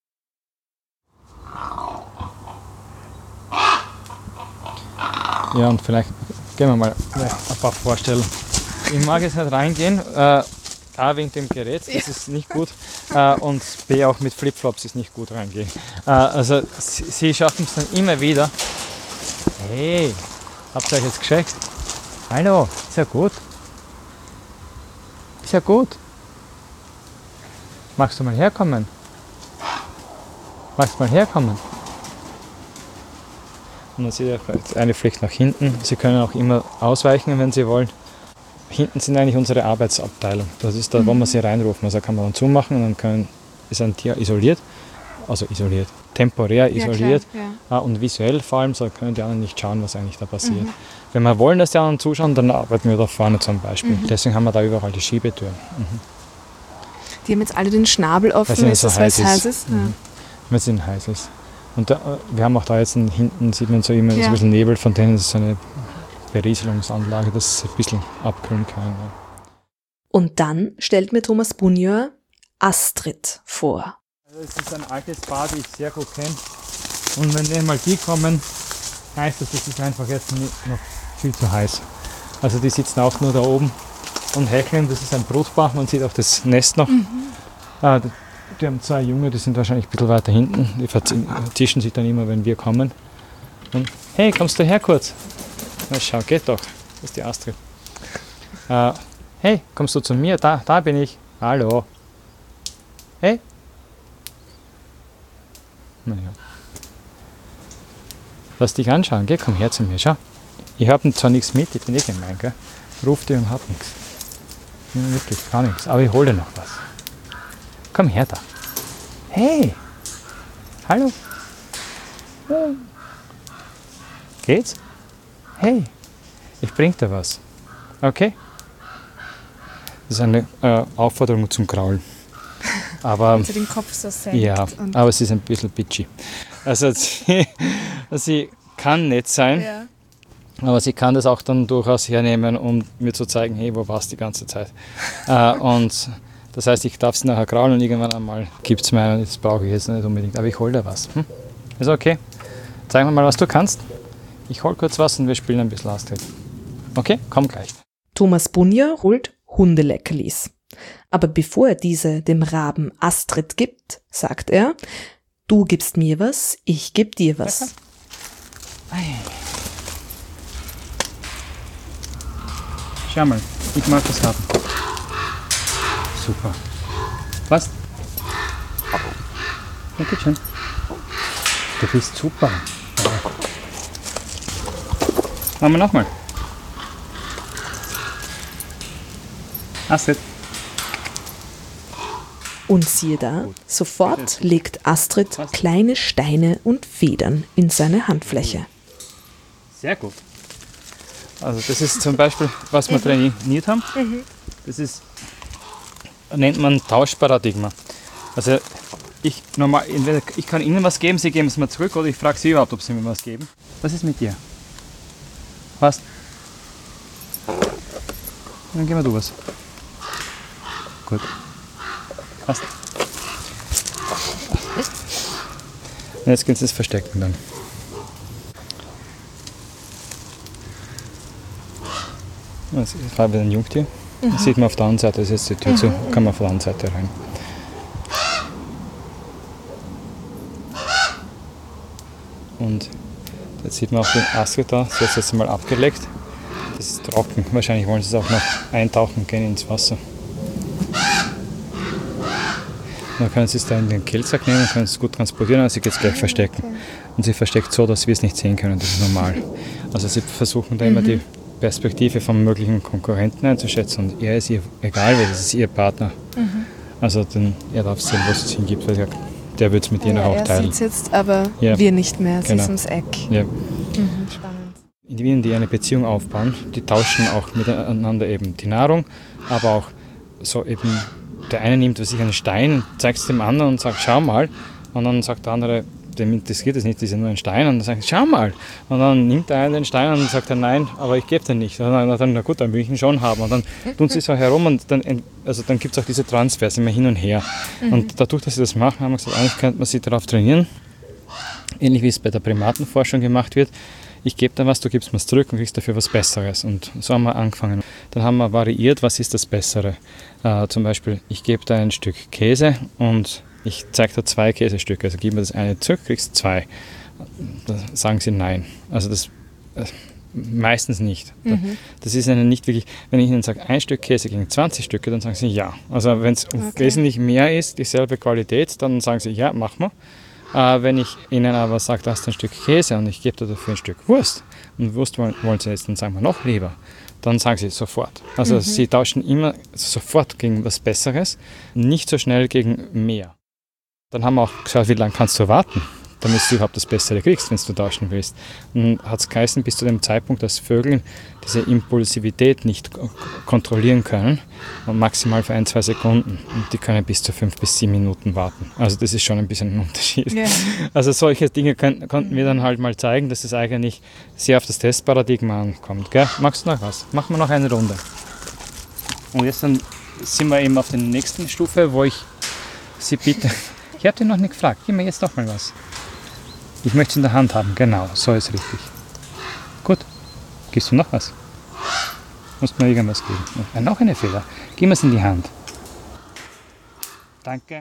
Ja, und vielleicht gehen wir mal ein paar vorstellen. Ich mag jetzt nicht reingehen, A wegen dem Gerät, das ist nicht gut, und B auch mit Flipflops ist nicht gut reingehen. Also sie schaffen es dann immer wieder. Hey, habt ihr euch jetzt gescheckt? Hallo, ist ja gut. Ist ja gut. Magst du mal herkommen? Magst du mal herkommen? Und dann seht ihr eine Fliegt nach hinten. Sie können auch immer ausweichen, wenn Sie wollen. Hinten sind eigentlich unsere Arbeitsabteilung. Das ist da, wo wir sie reinrufen. Also kann man dann zumachen und dann ist ein Tier isoliert. Also isoliert, temporär isoliert. Klar, ja. Und visuell vor allem, so können die anderen nicht schauen, was eigentlich da passiert. Wenn wir wollen, dass die anderen zuschauen, dann arbeiten wir da vorne zum Beispiel. Deswegen haben wir da überall die Schiebetüren. Die haben jetzt alle den Schnabel offen, ist das, weil es heiß ist? Ja. Weil es heiß ist. Und wir haben auch da jetzt hinten, sieht man so immer so ein bisschen Nebel, von denen ist so eine Berieselungsanlage, dass sie ein bisschen abkühlen kann. Ja. Und dann stellt mir Thomas Bunjör Astrid vor. Also es ist ein altes Paar, das ich sehr gut kenne. Und wenn einmal die kommen, heißt das, es ist einfach jetzt noch viel zu heiß. Also die sitzen auch nur da oben und hecheln. Das ist ein Brutpaar, man sieht auch das Nest noch. Die haben 2 Junge, die sind wahrscheinlich ein bisschen weiter hinten. Die vertischen sich dann immer, wenn wir kommen. Und hey, kommst du her kurz? Na schau, geht doch. Das ist die Astrid. Hey, kommst du zu mir? Da bin ich. Hallo. Hey. Naja. Lass dich anschauen, geh, komm her zu mir, schau. Ich habe zwar nichts mit, ich bin eh gemein, gell? Ruf dir und hab nichts. Wirklich, gar nichts. Aber ich hole dir noch was. Komm her da. Hey. Hallo. Geht's? Hey. Ich bring dir was. Okay? Das ist eine Aufforderung zum Kraulen. Aber, also den Kopf so senkt. Ja, aber sie ist ein bisschen bitchy. Also sie kann nett sein, aber sie kann das auch dann durchaus hernehmen, um mir zu zeigen, hey, wo warst du die ganze Zeit? Und das heißt, ich darf sie nachher kraulen und irgendwann einmal gibt es mir einen, das brauche ich jetzt nicht unbedingt, aber ich hole dir was. Ist okay? Zeig mir mal, was du kannst. Ich hole kurz was und wir spielen ein bisschen Astrid. Okay, komm gleich. Thomas Bunjör holt Hundeleckerlis. Aber bevor er diese dem Raben Astrid gibt, sagt er, du gibst mir was, ich geb dir was. Schau mal, ich mag das haben. Super. Was? Danke schön. Du bist super. Machen wir nochmal. Astrid. Und siehe da, sofort legt Astrid kleine Steine und Federn in seine Handfläche. Sehr gut. Also das ist zum Beispiel, was wir trainiert haben. Das ist, nennt man Tauschparadigma. Also ich kann Ihnen was geben, Sie geben es mir zurück, oder ich frage Sie überhaupt, ob Sie mir was geben. Was ist mit dir? Was? Dann gib mir du was. Gut. Passt. Und jetzt geht es verstecken dann. Das war wieder ein Jungtier. Das sieht man auf der anderen Seite, das ist jetzt die Tür zu, kann man auf der anderen Seite rein. Und jetzt sieht man auch den Astrid da, sie hat es jetzt mal abgeleckt. Das ist trocken, wahrscheinlich wollen sie es auch noch eintauchen gehen ins Wasser. Dann können sie es da in den Kehlsack nehmen und können es gut transportieren, aber sie geht es gleich verstecken. Und sie versteckt so, dass wir es nicht sehen können, das ist normal. Also sie versuchen da immer die Perspektive vom möglichen Konkurrenten einzuschätzen und er ist ihr egal, weil das ist ihr Partner. Also er darf sehen, wo es hingibt, weil der wird es mit ihr noch auch teilen. Er sieht es jetzt, aber wir nicht mehr, sie ist ums Eck. Ja. Spannend. Individuen, die eine Beziehung aufbauen, die tauschen auch miteinander eben die Nahrung, aber auch so eben, der eine nimmt sich einen Stein, zeigt es dem anderen und sagt, schau mal, und dann sagt der andere, dem interessiert es nicht, das ist ja nur ein Stein, und dann sagt er, schau mal, und dann nimmt der eine den Stein und sagt er, nein, aber ich gebe den nicht, und dann, na gut, dann will ich ihn schon haben, und dann tun sie so herum und dann gibt es auch diese Transfers immer hin und her, und dadurch, dass sie das machen, haben wir gesagt, eigentlich könnte man sie darauf trainieren, ähnlich wie es bei der Primatenforschung gemacht wird. Ich gebe dann was, du gibst mir es zurück und kriegst dafür was Besseres. Und so haben wir angefangen. Dann haben wir variiert, was ist das Bessere. Zum Beispiel, ich gebe da ein Stück Käse und ich zeige da 2 Käsestücke. Also gib mir das eine zurück, kriegst 2. Da sagen sie nein. Also das meistens nicht. Das ist ihnen nicht wirklich, wenn ich ihnen sage, ein Stück Käse gegen 20 Stücke, dann sagen sie ja. Also wenn es wesentlich mehr ist, dieselbe Qualität, dann sagen sie ja, mach mal. Wenn ich ihnen aber sage, das ist ein Stück Käse und ich gebe dir dafür ein Stück Wurst und Wurst wollen sie jetzt, dann sagen wir noch lieber, dann sagen sie sofort. Also sie tauschen immer sofort gegen was Besseres, nicht so schnell gegen mehr. Dann haben wir auch geschaut, wie lange kannst du warten, damit du überhaupt das Bessere kriegst, wenn du tauschen willst. Und hat es geheißen, bis zu dem Zeitpunkt, dass Vögel diese Impulsivität nicht kontrollieren können und maximal für 1-2 Sekunden. Und die können bis zu 5 bis 7 Minuten warten. Also das ist schon ein bisschen ein Unterschied. Yeah. Also solche Dinge konnten wir dann halt mal zeigen, dass es eigentlich sehr auf das Testparadigma ankommt. Gell? Magst du noch was? Machen wir noch eine Runde. Und jetzt dann sind wir eben auf der nächsten Stufe, wo ich Sie bitte... Ich habe dich noch nicht gefragt, gib mir jetzt doch mal was. Ich möchte es in der Hand haben, genau, so ist richtig. Gut, gibst du noch was? Musst mir irgendwas geben. Noch eine Feder. Gib mir es in die Hand. Danke.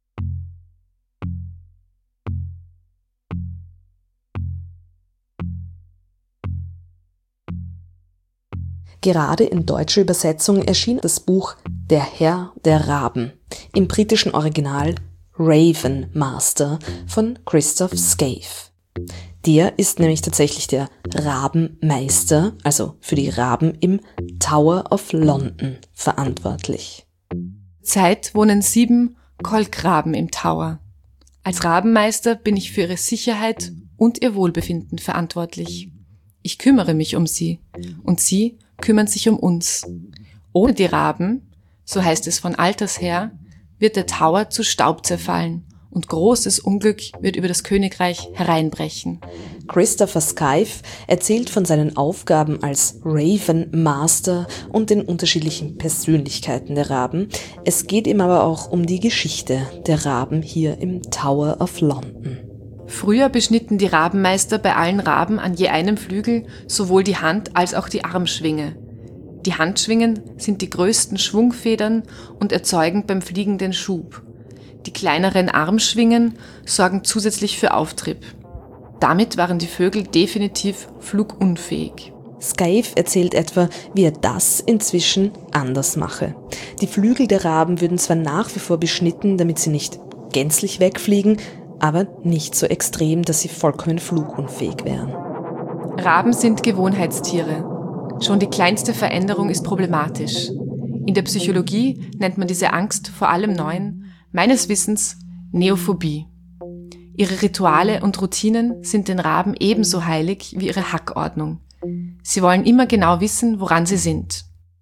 Gerade in deutscher Übersetzung erschien das Buch Der Herr der Raben, im britischen Original Raven Master von Christoph Scaife. Der ist nämlich tatsächlich der Rabenmeister, also für die Raben im Tower of London verantwortlich. Zurzeit wohnen 7 Kolkraben im Tower. Als Rabenmeister bin ich für ihre Sicherheit und ihr Wohlbefinden verantwortlich. Ich kümmere mich um sie und sie kümmern sich um uns. Ohne die Raben, so heißt es von alters her, wird der Tower zu Staub zerfallen und großes Unglück wird über das Königreich hereinbrechen. Christopher Scaife erzählt von seinen Aufgaben als Raven Master und den unterschiedlichen Persönlichkeiten der Raben. Es geht ihm aber auch um die Geschichte der Raben hier im Tower of London. Früher beschnitten die Rabenmeister bei allen Raben an je einem Flügel sowohl die Hand- als auch die Armschwinge. Die Handschwingen sind die größten Schwungfedern und erzeugen beim Fliegen den Schub. Die kleineren Armschwingen sorgen zusätzlich für Auftrieb. Damit waren die Vögel definitiv flugunfähig. Scaife erzählt etwa, wie er das inzwischen anders mache. Die Flügel der Raben würden zwar nach wie vor beschnitten, damit sie nicht gänzlich wegfliegen, aber nicht so extrem, dass sie vollkommen flugunfähig wären. Raben sind Gewohnheitstiere. Schon die kleinste Veränderung ist problematisch. In der Psychologie nennt man diese Angst vor allem Neuen, meines Wissens, Neophobie. Ihre Rituale und Routinen sind den Raben ebenso heilig wie ihre Hackordnung. Sie wollen immer genau wissen, woran sie sind.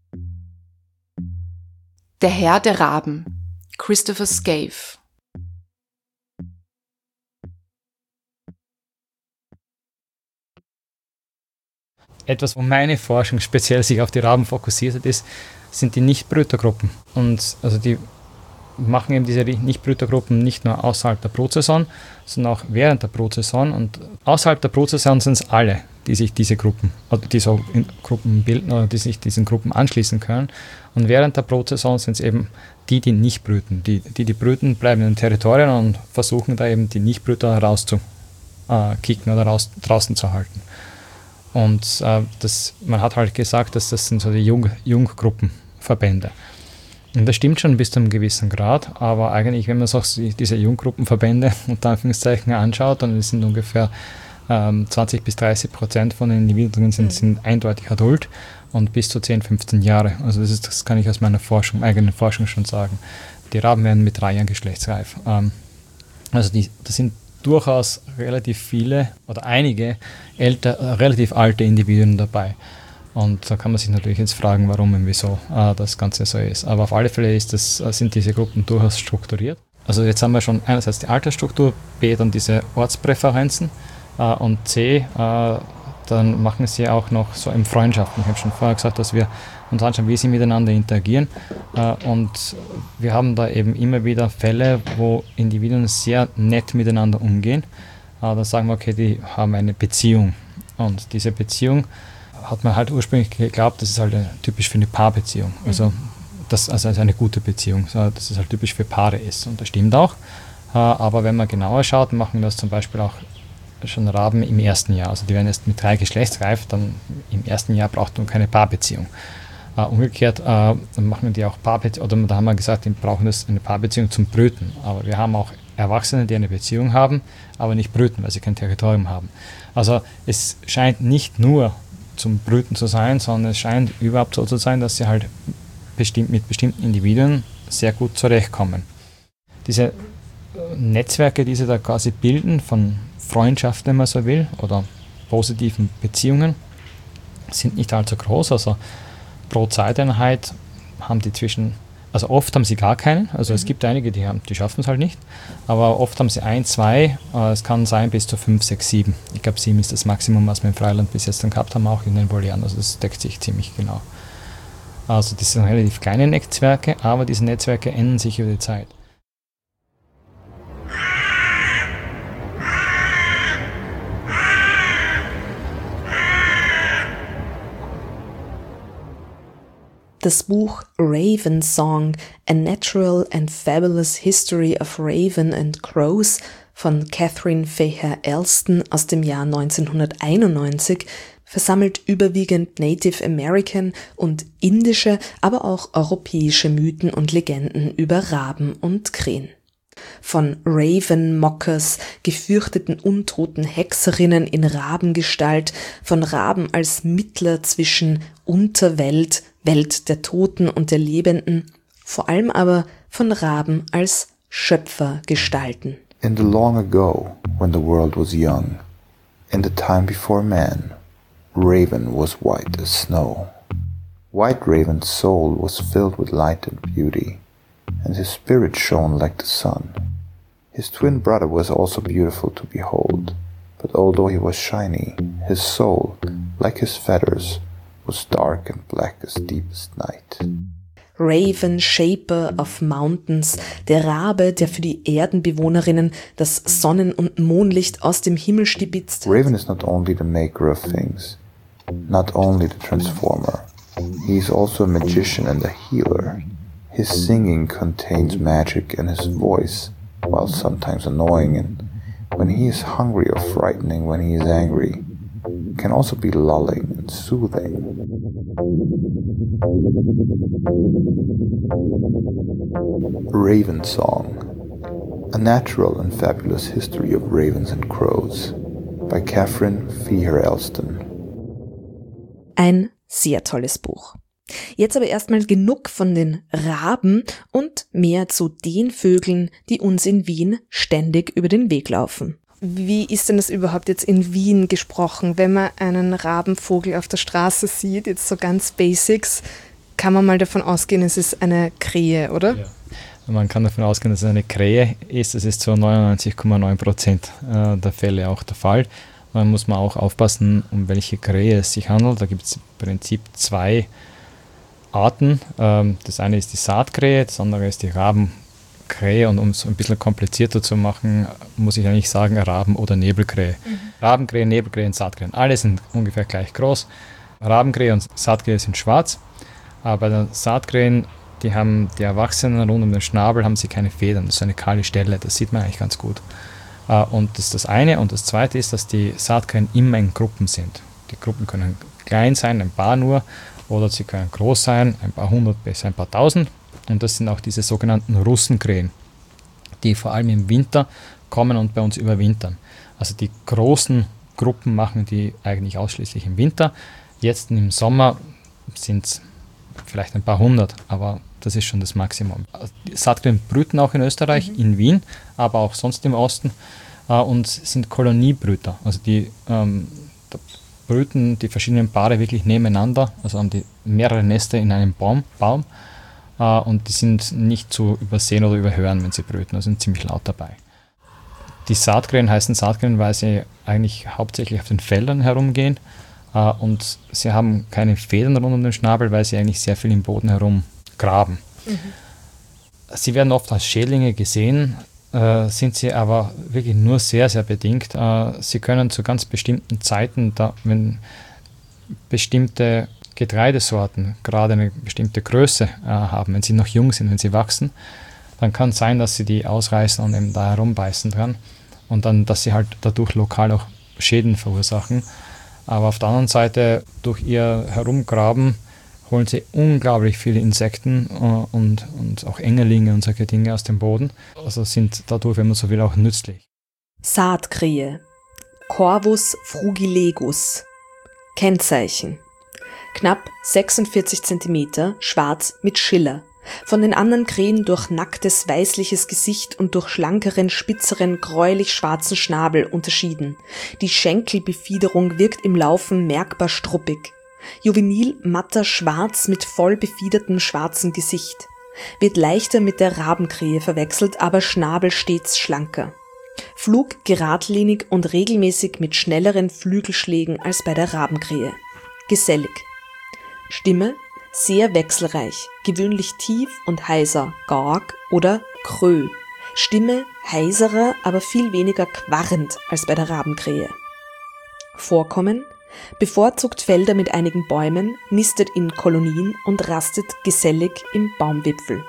Der Herr der Raben, Christopher Scaife. Etwas, wo meine Forschung speziell sich auf die Raben fokussiert hat, sind die Nichtbrütergruppen. Und also die machen eben diese Nichtbrütergruppen nicht nur außerhalb der Brutsaison, sondern auch während der Brutsaison. Und außerhalb der Brutsaison sind es alle, die sich diese Gruppen, oder die so in Gruppen bilden oder die sich diesen Gruppen anschließen können. Und während der Brutsaison sind es eben die nicht brüten. Die brüten, bleiben in den Territorien und versuchen da eben die Nichtbrüter rauszukicken oder draußen zu halten. Und man hat halt gesagt, dass das sind so die Junggruppenverbände. Und das stimmt schon bis zu einem gewissen Grad, aber eigentlich, wenn man sich diese Junggruppenverbände unter Anführungszeichen anschaut, dann sind ungefähr 20-30% von den Individuen sind eindeutig adult und bis zu 10-15 Jahre. Also das kann ich aus meiner eigenen Forschung schon sagen. Die Raben werden mit 3 Jahren geschlechtsreif. Das sind durchaus relativ viele oder einige relativ alte Individuen dabei. Und da kann man sich natürlich jetzt fragen, warum und wieso das Ganze so ist. Aber auf alle Fälle sind diese Gruppen durchaus strukturiert. Also jetzt haben wir schon einerseits die Altersstruktur, B dann diese Ortspräferenzen und C, dann machen sie auch noch so in Freundschaften. Ich habe schon vorher gesagt, dass wir uns anschauen, wie sie miteinander interagieren. Und wir haben da eben immer wieder Fälle, wo Individuen sehr nett miteinander umgehen. Dann sagen wir, okay, die haben eine Beziehung. Und diese Beziehung hat man halt ursprünglich geglaubt, das ist halt typisch für eine Paarbeziehung. Also eine gute Beziehung, dass es halt typisch für Paare ist. Und das stimmt auch. Aber wenn man genauer schaut, machen das zum Beispiel auch schon Raben im ersten Jahr. Also die werden erst mit 3 geschlechtsreif, dann im ersten Jahr braucht man keine Paarbeziehung. Umgekehrt machen die auch Paarbeziehung, oder da haben wir gesagt, die brauchen eine Paarbeziehung zum Brüten. Aber wir haben auch Erwachsene, die eine Beziehung haben, aber nicht brüten, weil sie kein Territorium haben. Also es scheint nicht nur zum Brüten zu sein, sondern es scheint überhaupt so zu sein, dass sie halt mit bestimmten Individuen sehr gut zurechtkommen. Diese Netzwerke, die sie da quasi bilden, von Freundschaft, wenn man so will, oder positiven Beziehungen, sind nicht allzu groß. Also pro Zeiteinheit haben die also oft haben sie gar keinen. Also es gibt einige, die schaffen es halt nicht. Aber oft haben sie 1, 2, es kann sein bis zu 5, 6, 7. Ich glaube 7 ist das Maximum, was wir im Freiland bis jetzt dann gehabt haben, auch in den Volieren. Also das deckt sich ziemlich genau. Also das sind relativ kleine Netzwerke, aber diese Netzwerke ändern sich über die Zeit. Das Buch Raven Song, A Natural and Fabulous History of Raven and Crows von Catherine Faher Elston aus dem Jahr 1991 versammelt überwiegend Native American und indische, aber auch europäische Mythen und Legenden über Raben und Krähen. Von Raven-Mockers, gefürchteten untoten Hexerinnen in Rabengestalt, von Raben als Mittler zwischen Unterwelt, Welt der Toten und der Lebenden, vor allem aber von Raben als Schöpfergestalten. In the long ago, when the world was young, in the time before man, Raven was white as snow. White Raven's soul was filled with light and beauty, and his spirit shone like the sun. His twin brother was also beautiful to behold, but although he was shiny, his soul, like his feathers, was dark and black as deepest night. Raven, Shaper of Mountains, der Rabe, der für die Erdenbewohnerinnen das Sonnen- und Mondlicht aus dem Himmel stibitzt. Raven is not only the maker of things, not only the transformer. He is also a magician and a healer. His singing contains magic, and his voice, while sometimes annoying, and when he is hungry or frightening, when he is angry, can also be lulling and soothing. Raven Song. A Natural and Fabulous History of Ravens and Crows by Catherine Feher Elston. Ein sehr tolles Buch. Jetzt aber erstmal genug von den Raben und mehr zu den Vögeln, die uns in Wien ständig über den Weg laufen. Wie ist denn das überhaupt jetzt in Wien gesprochen? Wenn man einen Rabenvogel auf der Straße sieht, jetzt so ganz Basics, kann man mal davon ausgehen, es ist eine Krähe, oder? Ja. Man kann davon ausgehen, dass es eine Krähe ist. Das ist zu 99,9% der Fälle auch der Fall. Man muss auch aufpassen, um welche Krähe es sich handelt. Da gibt es im Prinzip zwei Arten. Das eine ist die Saatkrähe, das andere ist die Rabenkrähe. Und um es ein bisschen komplizierter zu machen, muss ich eigentlich sagen Raben- oder Nebelkrähe. Rabenkrähe, Nebelkrähe und Saatkrähe. Alle sind ungefähr gleich groß. Rabenkrähe und Saatkrähe sind schwarz. Aber bei den Saatkrähen, die haben die Erwachsenen rund um den Schnabel, haben sie keine Federn. Das ist eine kahle Stelle, das sieht man eigentlich ganz gut. Und das ist das eine. Und das zweite ist, dass die Saatkrähen immer in Gruppen sind. Die Gruppen können klein sein, ein paar nur, oder sie können groß sein, ein paar hundert bis ein paar tausend. Und das sind auch diese sogenannten Russenkrähen, die vor allem im Winter kommen und bei uns überwintern. Also die großen Gruppen machen die eigentlich ausschließlich im Winter. Jetzt im Sommer sind es vielleicht ein paar hundert, aber das ist schon das Maximum. Die Saatkrähen brüten auch in Österreich, in Wien, aber auch sonst im Osten und sind Koloniebrüter. Also die brüten die verschiedenen Paare wirklich nebeneinander, also haben die mehrere Nester in einem Baum und die sind nicht zu übersehen oder überhören, wenn sie brüten, also sind ziemlich laut dabei. Die Saatkrähen heißen Saatkrähen, weil sie eigentlich hauptsächlich auf den Feldern herumgehen. Und sie haben keine Federn rund um den Schnabel, weil sie eigentlich sehr viel im Boden herum graben. Sie werden oft als Schädlinge gesehen, sind sie aber wirklich nur sehr, sehr bedingt. Sie können zu ganz bestimmten Zeiten, wenn bestimmte Getreidesorten gerade eine bestimmte Größe haben, wenn sie noch jung sind, wenn sie wachsen, dann kann es sein, dass sie die ausreißen und eben da herumbeißen dran und dann, dass sie halt dadurch lokal auch Schäden verursachen. Aber auf der anderen Seite, durch ihr Herumgraben, holen sie unglaublich viele Insekten und auch Engelinge und solche Dinge aus dem Boden. Also sind dadurch, wenn man so will, auch nützlich. Saatkrähe. Corvus frugilegus. Kennzeichen. Knapp 46 cm, schwarz mit Schiller. Von den anderen Krähen durch nacktes, weißliches Gesicht und durch schlankeren, spitzeren, gräulich-schwarzen Schnabel unterschieden. Die Schenkelbefiederung wirkt im Laufen merkbar struppig. Juvenil matter Schwarz mit voll befiedertem schwarzen Gesicht. Wird leichter mit der Rabenkrähe verwechselt, aber Schnabel stets schlanker. Flug geradlinig und regelmäßig mit schnelleren Flügelschlägen als bei der Rabenkrähe. Gesellig. Stimme sehr wechselreich, gewöhnlich tief und heiser, Garg oder Krö. Stimme heiserer, aber viel weniger quarrend als bei der Rabenkrähe. Vorkommen: bevorzugt Felder mit einigen Bäumen, nistet in Kolonien und rastet gesellig im Baumwipfel.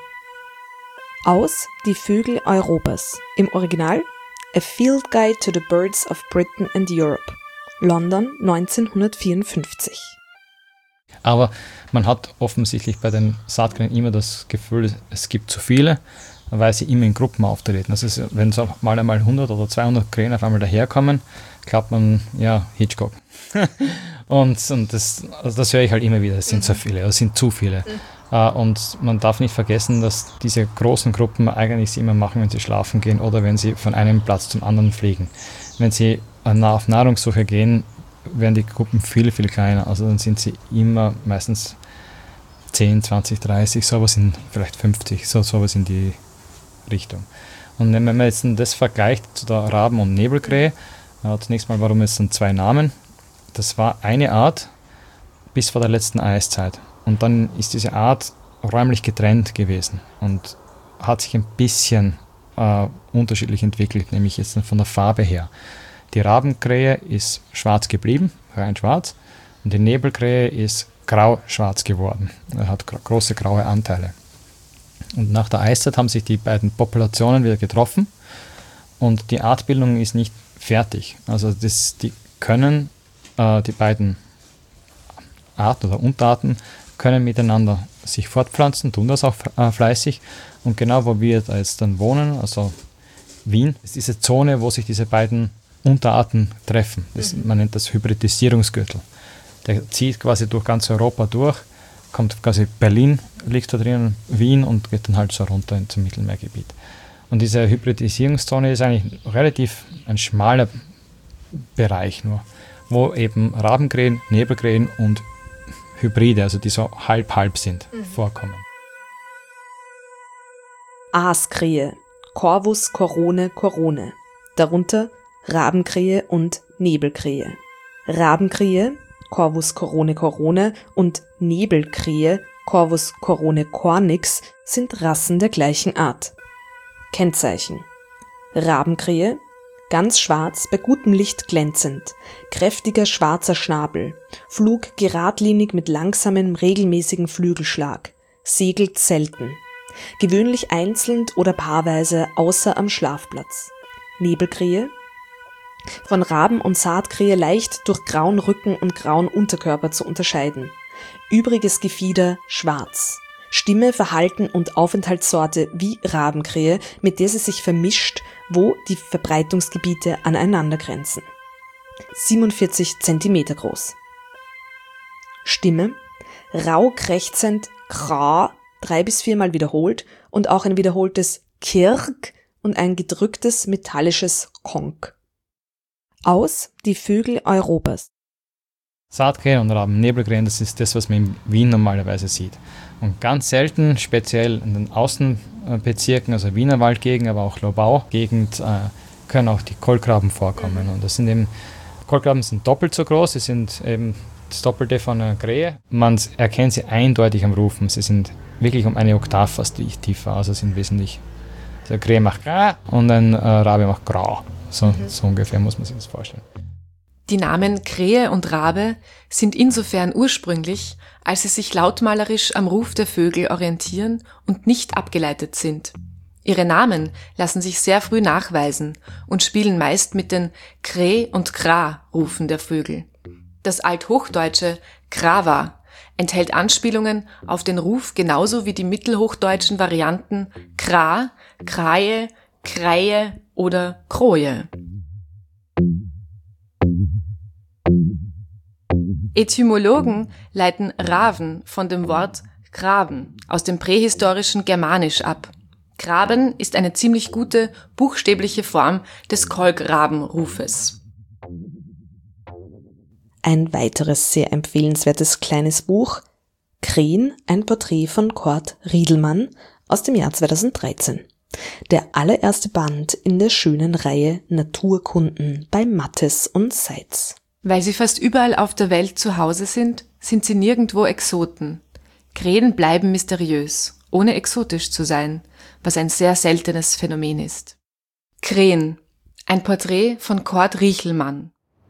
Aus Die Vögel Europas. Im Original A Field Guide to the Birds of Britain and Europe. London 1954. Aber man hat offensichtlich bei den Saatkrähen immer das Gefühl, es gibt zu viele, weil sie immer in Gruppen auftreten. Das ist, wenn so mal einmal 100 oder 200 Krähen auf einmal daherkommen, glaubt man, ja, Hitchcock. und das höre ich halt immer wieder, es sind so viele, es sind zu viele. Und man darf nicht vergessen, dass diese großen Gruppen eigentlich sie immer machen, wenn sie schlafen gehen oder wenn sie von einem Platz zum anderen fliegen. Wenn sie auf Nahrungssuche gehen, werden die Gruppen viel, viel kleiner. Also dann sind sie immer meistens 10, 20, 30, sowas in vielleicht 50, sowas in die Richtung. Und wenn man jetzt das vergleicht zu der Raben- und Nebelkrähe, zunächst mal, warum es dann zwei Namen? Das war eine Art bis vor der letzten Eiszeit. Und dann ist diese Art räumlich getrennt gewesen und hat sich ein bisschen unterschiedlich entwickelt, nämlich jetzt von der Farbe her. Die Rabenkrähe ist schwarz geblieben, rein schwarz, und die Nebelkrähe ist grau-schwarz geworden. Er hat große graue Anteile. Und nach der Eiszeit haben sich die beiden Populationen wieder getroffen und die Artbildung ist nicht fertig. Also die können, die beiden Arten oder Unterarten können miteinander sich fortpflanzen, tun das auch fleißig. Und genau wo wir da jetzt dann wohnen, also Wien. Das ist diese Zone, wo sich diese beiden Unterarten treffen. Man nennt das Hybridisierungsgürtel. Der zieht quasi durch ganz Europa durch, kommt quasi Berlin, liegt da drin, Wien und geht dann halt so runter zum Mittelmeergebiet. Und diese Hybridisierungszone ist eigentlich relativ ein schmaler Bereich nur, wo eben Rabenkrähen, Nebelkrähen und Hybride, also die so halb sind, vorkommen. Aaskrähe, Corvus corone corone, darunter Rabenkrähe und Nebelkrähe. Rabenkrähe, Corvus corone corone und Nebelkrähe, Corvus corone cornix, sind Rassen der gleichen Art. Kennzeichen: Rabenkrähe, ganz schwarz, bei gutem Licht glänzend, kräftiger schwarzer Schnabel, Flug geradlinig mit langsamem, regelmäßigen Flügelschlag, segelt selten, gewöhnlich einzeln oder paarweise außer am Schlafplatz. Nebelkrähe, von Raben- und Saatkrähe leicht durch grauen Rücken und grauen Unterkörper zu unterscheiden. Übriges Gefieder schwarz. Stimme, Verhalten und Aufenthaltssorte wie Rabenkrähe, mit der sie sich vermischt, wo die Verbreitungsgebiete aneinander grenzen. 47 cm groß. Stimme, rau krächzend, kra, 3 bis 4 Mal wiederholt und auch ein wiederholtes Kirk und ein gedrücktes metallisches Konk. Aus die Vögel Europas. Saatkrähen und Raben, Nebelkrähen, das ist das, was man in Wien normalerweise sieht. Und ganz selten, speziell in den Außenbezirken, also Wiener Waldgegend, aber auch Lobau-Gegend, können auch die Kolkraben vorkommen. Und das sind eben, Kolkraben sind doppelt so groß, sie sind eben das Doppelte von einer Krähe. Man erkennt sie eindeutig am Rufen. Sie sind wirklich um eine Oktav fast tiefer, also sind wesentlich. Also eine Krähe macht Gra und ein Rabe macht Grau. So ungefähr muss man sich das vorstellen. Die Namen Krähe und Rabe sind insofern ursprünglich, als sie sich lautmalerisch am Ruf der Vögel orientieren und nicht abgeleitet sind. Ihre Namen lassen sich sehr früh nachweisen und spielen meist mit den Krä- und Kra-Rufen der Vögel. Das althochdeutsche Krava enthält Anspielungen auf den Ruf genauso wie die mittelhochdeutschen Varianten Kra, Kraje, Kreie oder Kroje. Etymologen leiten Raven von dem Wort Graben aus dem prähistorischen Germanisch ab. Graben ist eine ziemlich gute buchstäbliche Form des Kolkrabenrufes. Ein weiteres sehr empfehlenswertes kleines Buch, Krähen, ein Porträt von Kurt Riedelmann aus dem Jahr 2013. Der allererste Band in der schönen Reihe Naturkunden bei Mattes und Seitz. Weil sie fast überall auf der Welt zu Hause sind sie nirgendwo Exoten. Krähen bleiben mysteriös, ohne exotisch zu sein, was ein sehr seltenes Phänomen ist. Krähen, ein Porträt von Kurt Riedelmann.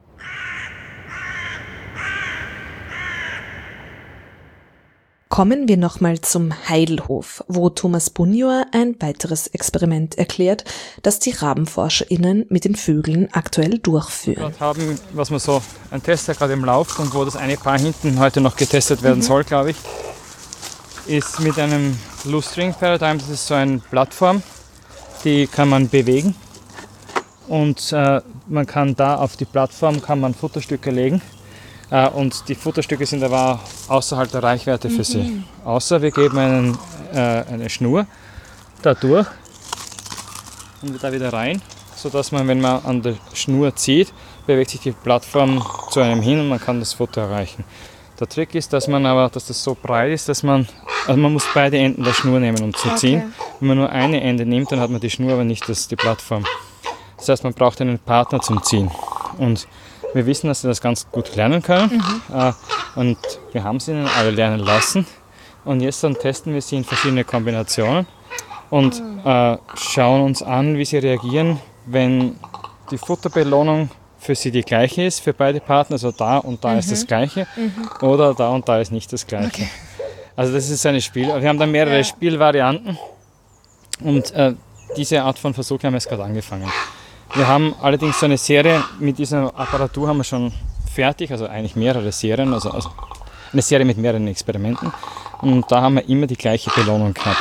Kommen wir nochmal zum Heidelhof, wo Thomas Bunjor ein weiteres Experiment erklärt, das die RabenforscherInnen mit den Vögeln aktuell durchführen. Wir haben, was man so, ein Test, der gerade im Lauf und wo das eine Paar hinten heute noch getestet werden soll, glaube ich, ist mit einem Blue-String Paradigm. Das ist so eine Plattform, die kann man bewegen und man kann da auf die Plattform Futterstücke legen. Und die Futterstücke sind aber außerhalb der Reichweite für sie. Außer wir geben eine Schnur da durch und da wieder rein, sodass man, wenn man an der Schnur zieht, bewegt sich die Plattform zu einem hin und man kann das Futter erreichen. Der Trick ist, dass das so breit ist, dass man muss beide Enden der Schnur nehmen, um zu ziehen. Wenn man nur eine Ende nimmt, dann hat man die Schnur, aber nicht die Plattform. Das heißt, man braucht einen Partner zum Ziehen. Und wir wissen, dass sie das ganz gut lernen können und wir haben sie ihnen alle lernen lassen. Und jetzt dann testen wir sie in verschiedene Kombinationen und schauen uns an, wie sie reagieren, wenn die Futterbelohnung für sie die gleiche ist, für beide Partner, also da und da ist das Gleiche oder da und da ist nicht das Gleiche. Okay. Also das ist ein Spiel. Wir haben da mehrere Spielvarianten und diese Art von Versuch haben wir jetzt gerade angefangen. Wir haben allerdings so eine Serie, mit dieser Apparatur haben wir schon fertig, also eigentlich mehrere Serien, also eine Serie mit mehreren Experimenten. Und da haben wir immer die gleiche Belohnung gehabt.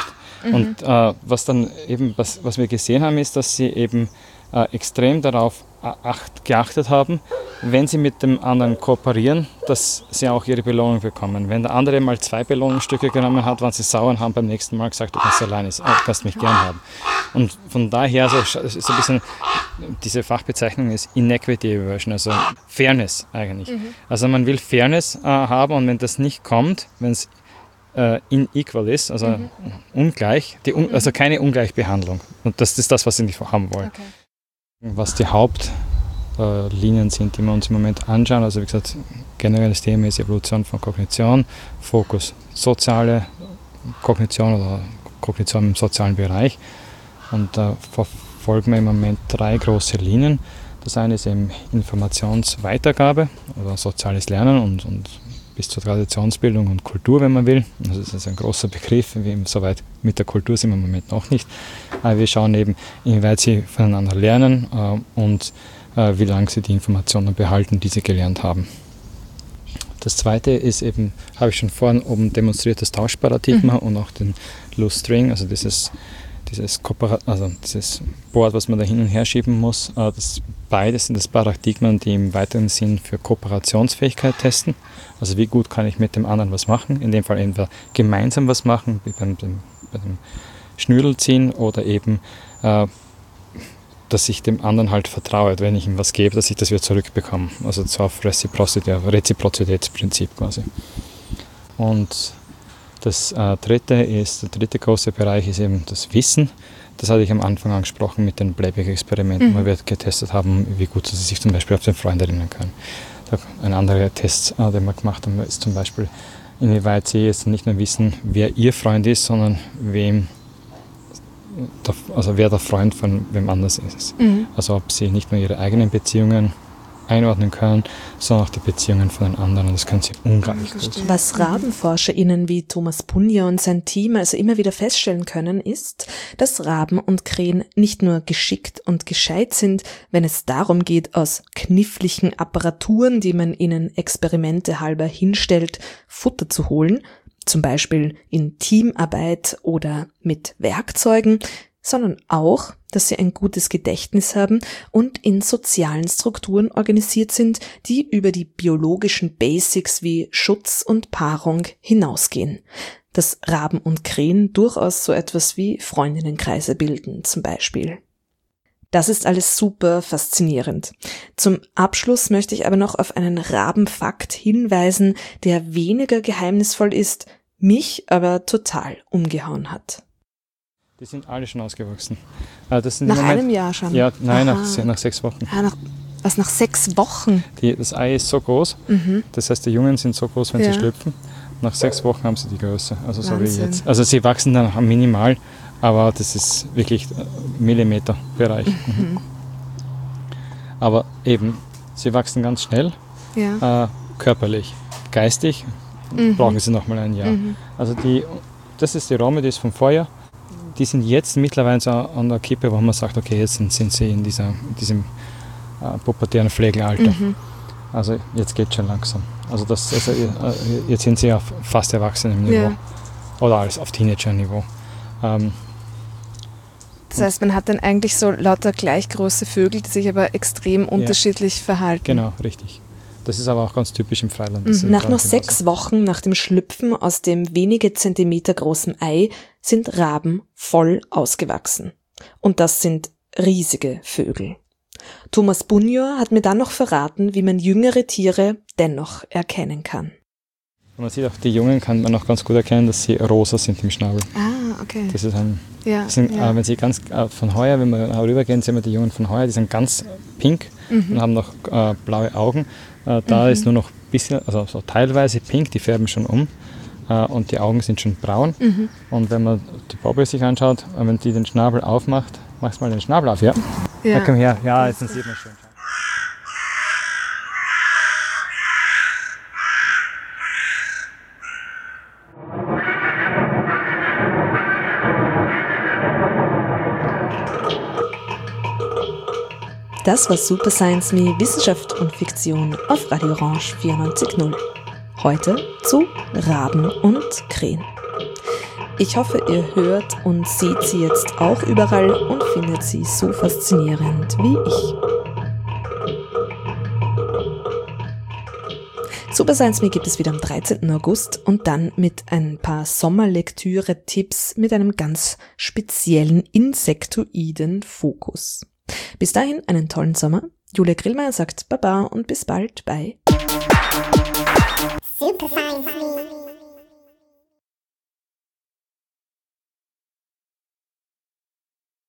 Und was wir gesehen haben, ist, dass sie eben extrem darauf geachtet haben, wenn sie mit dem anderen kooperieren, dass sie auch ihre Belohnung bekommen. Wenn der andere mal 2 Belohnungsstücke genommen hat, waren sie sauer und haben beim nächsten Mal gesagt, du kannst alleine, du kannst mich gern haben. Und von daher, so ein bisschen, diese Fachbezeichnung ist Inequity Aversion, also Fairness eigentlich. Also man will Fairness haben, und wenn das nicht kommt, wenn es unequal ist, also ungleich, also keine Ungleichbehandlung. Und das ist das, was sie nicht haben wollen. Okay. Was die Hauptlinien sind, die wir uns im Moment anschauen, also wie gesagt, generelles Thema ist Evolution von Kognition, Fokus soziale Kognition oder Kognition im sozialen Bereich. Und da verfolgen wir im Moment 3 große Linien. Das eine ist eben Informationsweitergabe oder soziales Lernen und bis zur Traditionsbildung und Kultur, wenn man will. Also das ist ein großer Begriff, soweit mit der Kultur sind wir im Moment noch nicht. Aber wir schauen eben, inwieweit sie voneinander lernen und wie lange sie die Informationen behalten, die sie gelernt haben. Das zweite ist eben, habe ich schon vorhin oben demonstriert, das Tauschparadigma und auch den Loose String, also dieses Board, was man da hin und her schieben muss. Beides sind das Paradigmen, die im weiteren Sinn für Kooperationsfähigkeit testen. Also wie gut kann ich mit dem anderen was machen, in dem Fall entweder gemeinsam was machen, wie beim Schnürl ziehen, oder eben, dass ich dem anderen halt vertraue, wenn ich ihm was gebe, dass ich das wieder zurückbekomme. Also so auf Reziprozitätsprinzip quasi. Und das dritte große Bereich ist eben das Wissen. Das hatte ich am Anfang angesprochen mit den Playback-Experimenten, wo wir getestet haben, wie gut sie sich zum Beispiel auf den Freund erinnern können. Ein anderer Test, den wir gemacht haben, ist zum Beispiel, inwieweit sie jetzt nicht nur wissen, wer ihr Freund ist, sondern wer der Freund von wem anders ist. Also ob sie nicht nur ihre eigenen Beziehungen einordnen können, sondern auch die Beziehungen von den anderen. Das können sie unglaublich gut. Was RabenforscherInnen wie Thomas Punja und sein Team also immer wieder feststellen können, ist, dass Raben und Krähen nicht nur geschickt und gescheit sind, wenn es darum geht, aus kniffligen Apparaturen, die man ihnen Experimente halber hinstellt, Futter zu holen, zum Beispiel in Teamarbeit oder mit Werkzeugen, sondern auch, dass sie ein gutes Gedächtnis haben und in sozialen Strukturen organisiert sind, die über die biologischen Basics wie Schutz und Paarung hinausgehen. Dass Raben und Krähen durchaus so etwas wie Freundinnenkreise bilden, zum Beispiel. Das ist alles super faszinierend. Zum Abschluss möchte ich aber noch auf einen Rabenfakt hinweisen, der weniger geheimnisvoll ist, mich aber total umgehauen hat. Die sind alle schon ausgewachsen. Das sind nach einem Jahr schon? Ja, nein, nach 6 Wochen. Nach 6 Wochen? Das Ei ist so groß, das heißt, die Jungen sind so groß, wenn sie schlüpfen. Nach 6 Wochen haben sie die Größe, also so wie jetzt. Also sie wachsen dann minimal, aber das ist wirklich Millimeterbereich. Aber eben, sie wachsen ganz schnell, körperlich. Geistig brauchen sie nochmal ein Jahr. Also das ist die Rome, die ist vom Vorjahr. Die sind jetzt mittlerweile so an der Kippe, wo man sagt, okay, jetzt sind sie in diesem pubertären Pflegealter. Also jetzt geht es schon langsam. Also jetzt sind sie auf fast Erwachsenenniveau. Oder alles auf Teenager-Niveau. Das heißt, man hat dann eigentlich so lauter gleich große Vögel, die sich aber extrem unterschiedlich verhalten. Genau, richtig. Das ist aber auch ganz typisch im Freiland. Nach nur 6 Wochen nach dem Schlüpfen aus dem wenige Zentimeter großen Ei sind Raben voll ausgewachsen. Und das sind riesige Vögel. Thomas Bunjor hat mir dann noch verraten, wie man jüngere Tiere dennoch erkennen kann. Man sieht auch, die Jungen kann man auch ganz gut erkennen, dass sie rosa sind im Schnabel. Ah, okay. Das ist wenn sie ganz von heuer, wenn wir rübergehen, sehen wir die Jungen von heuer, die sind ganz pink und haben noch blaue Augen. Da ist nur noch ein bisschen, also so teilweise pink, die färben schon um und die Augen sind schon braun. Und wenn man die Bobby sich anschaut, wenn die den Schnabel aufmacht, machst du mal den Schnabel auf, ja? Ja, komm her, ja, jetzt sieht man schön. Das war Super Science Me, Wissenschaft und Fiktion auf Radio Orange 94.0. Heute zu Raben und Krähen. Ich hoffe, ihr hört und seht sie jetzt auch überall und findet sie so faszinierend wie ich. Super Science Me gibt es wieder am 13. August und dann mit ein paar Sommerlektüre-Tipps mit einem ganz speziellen insektoiden Fokus. Bis dahin einen tollen Sommer. Julia Grillmeier sagt Baba und bis bald bei Super Science Me.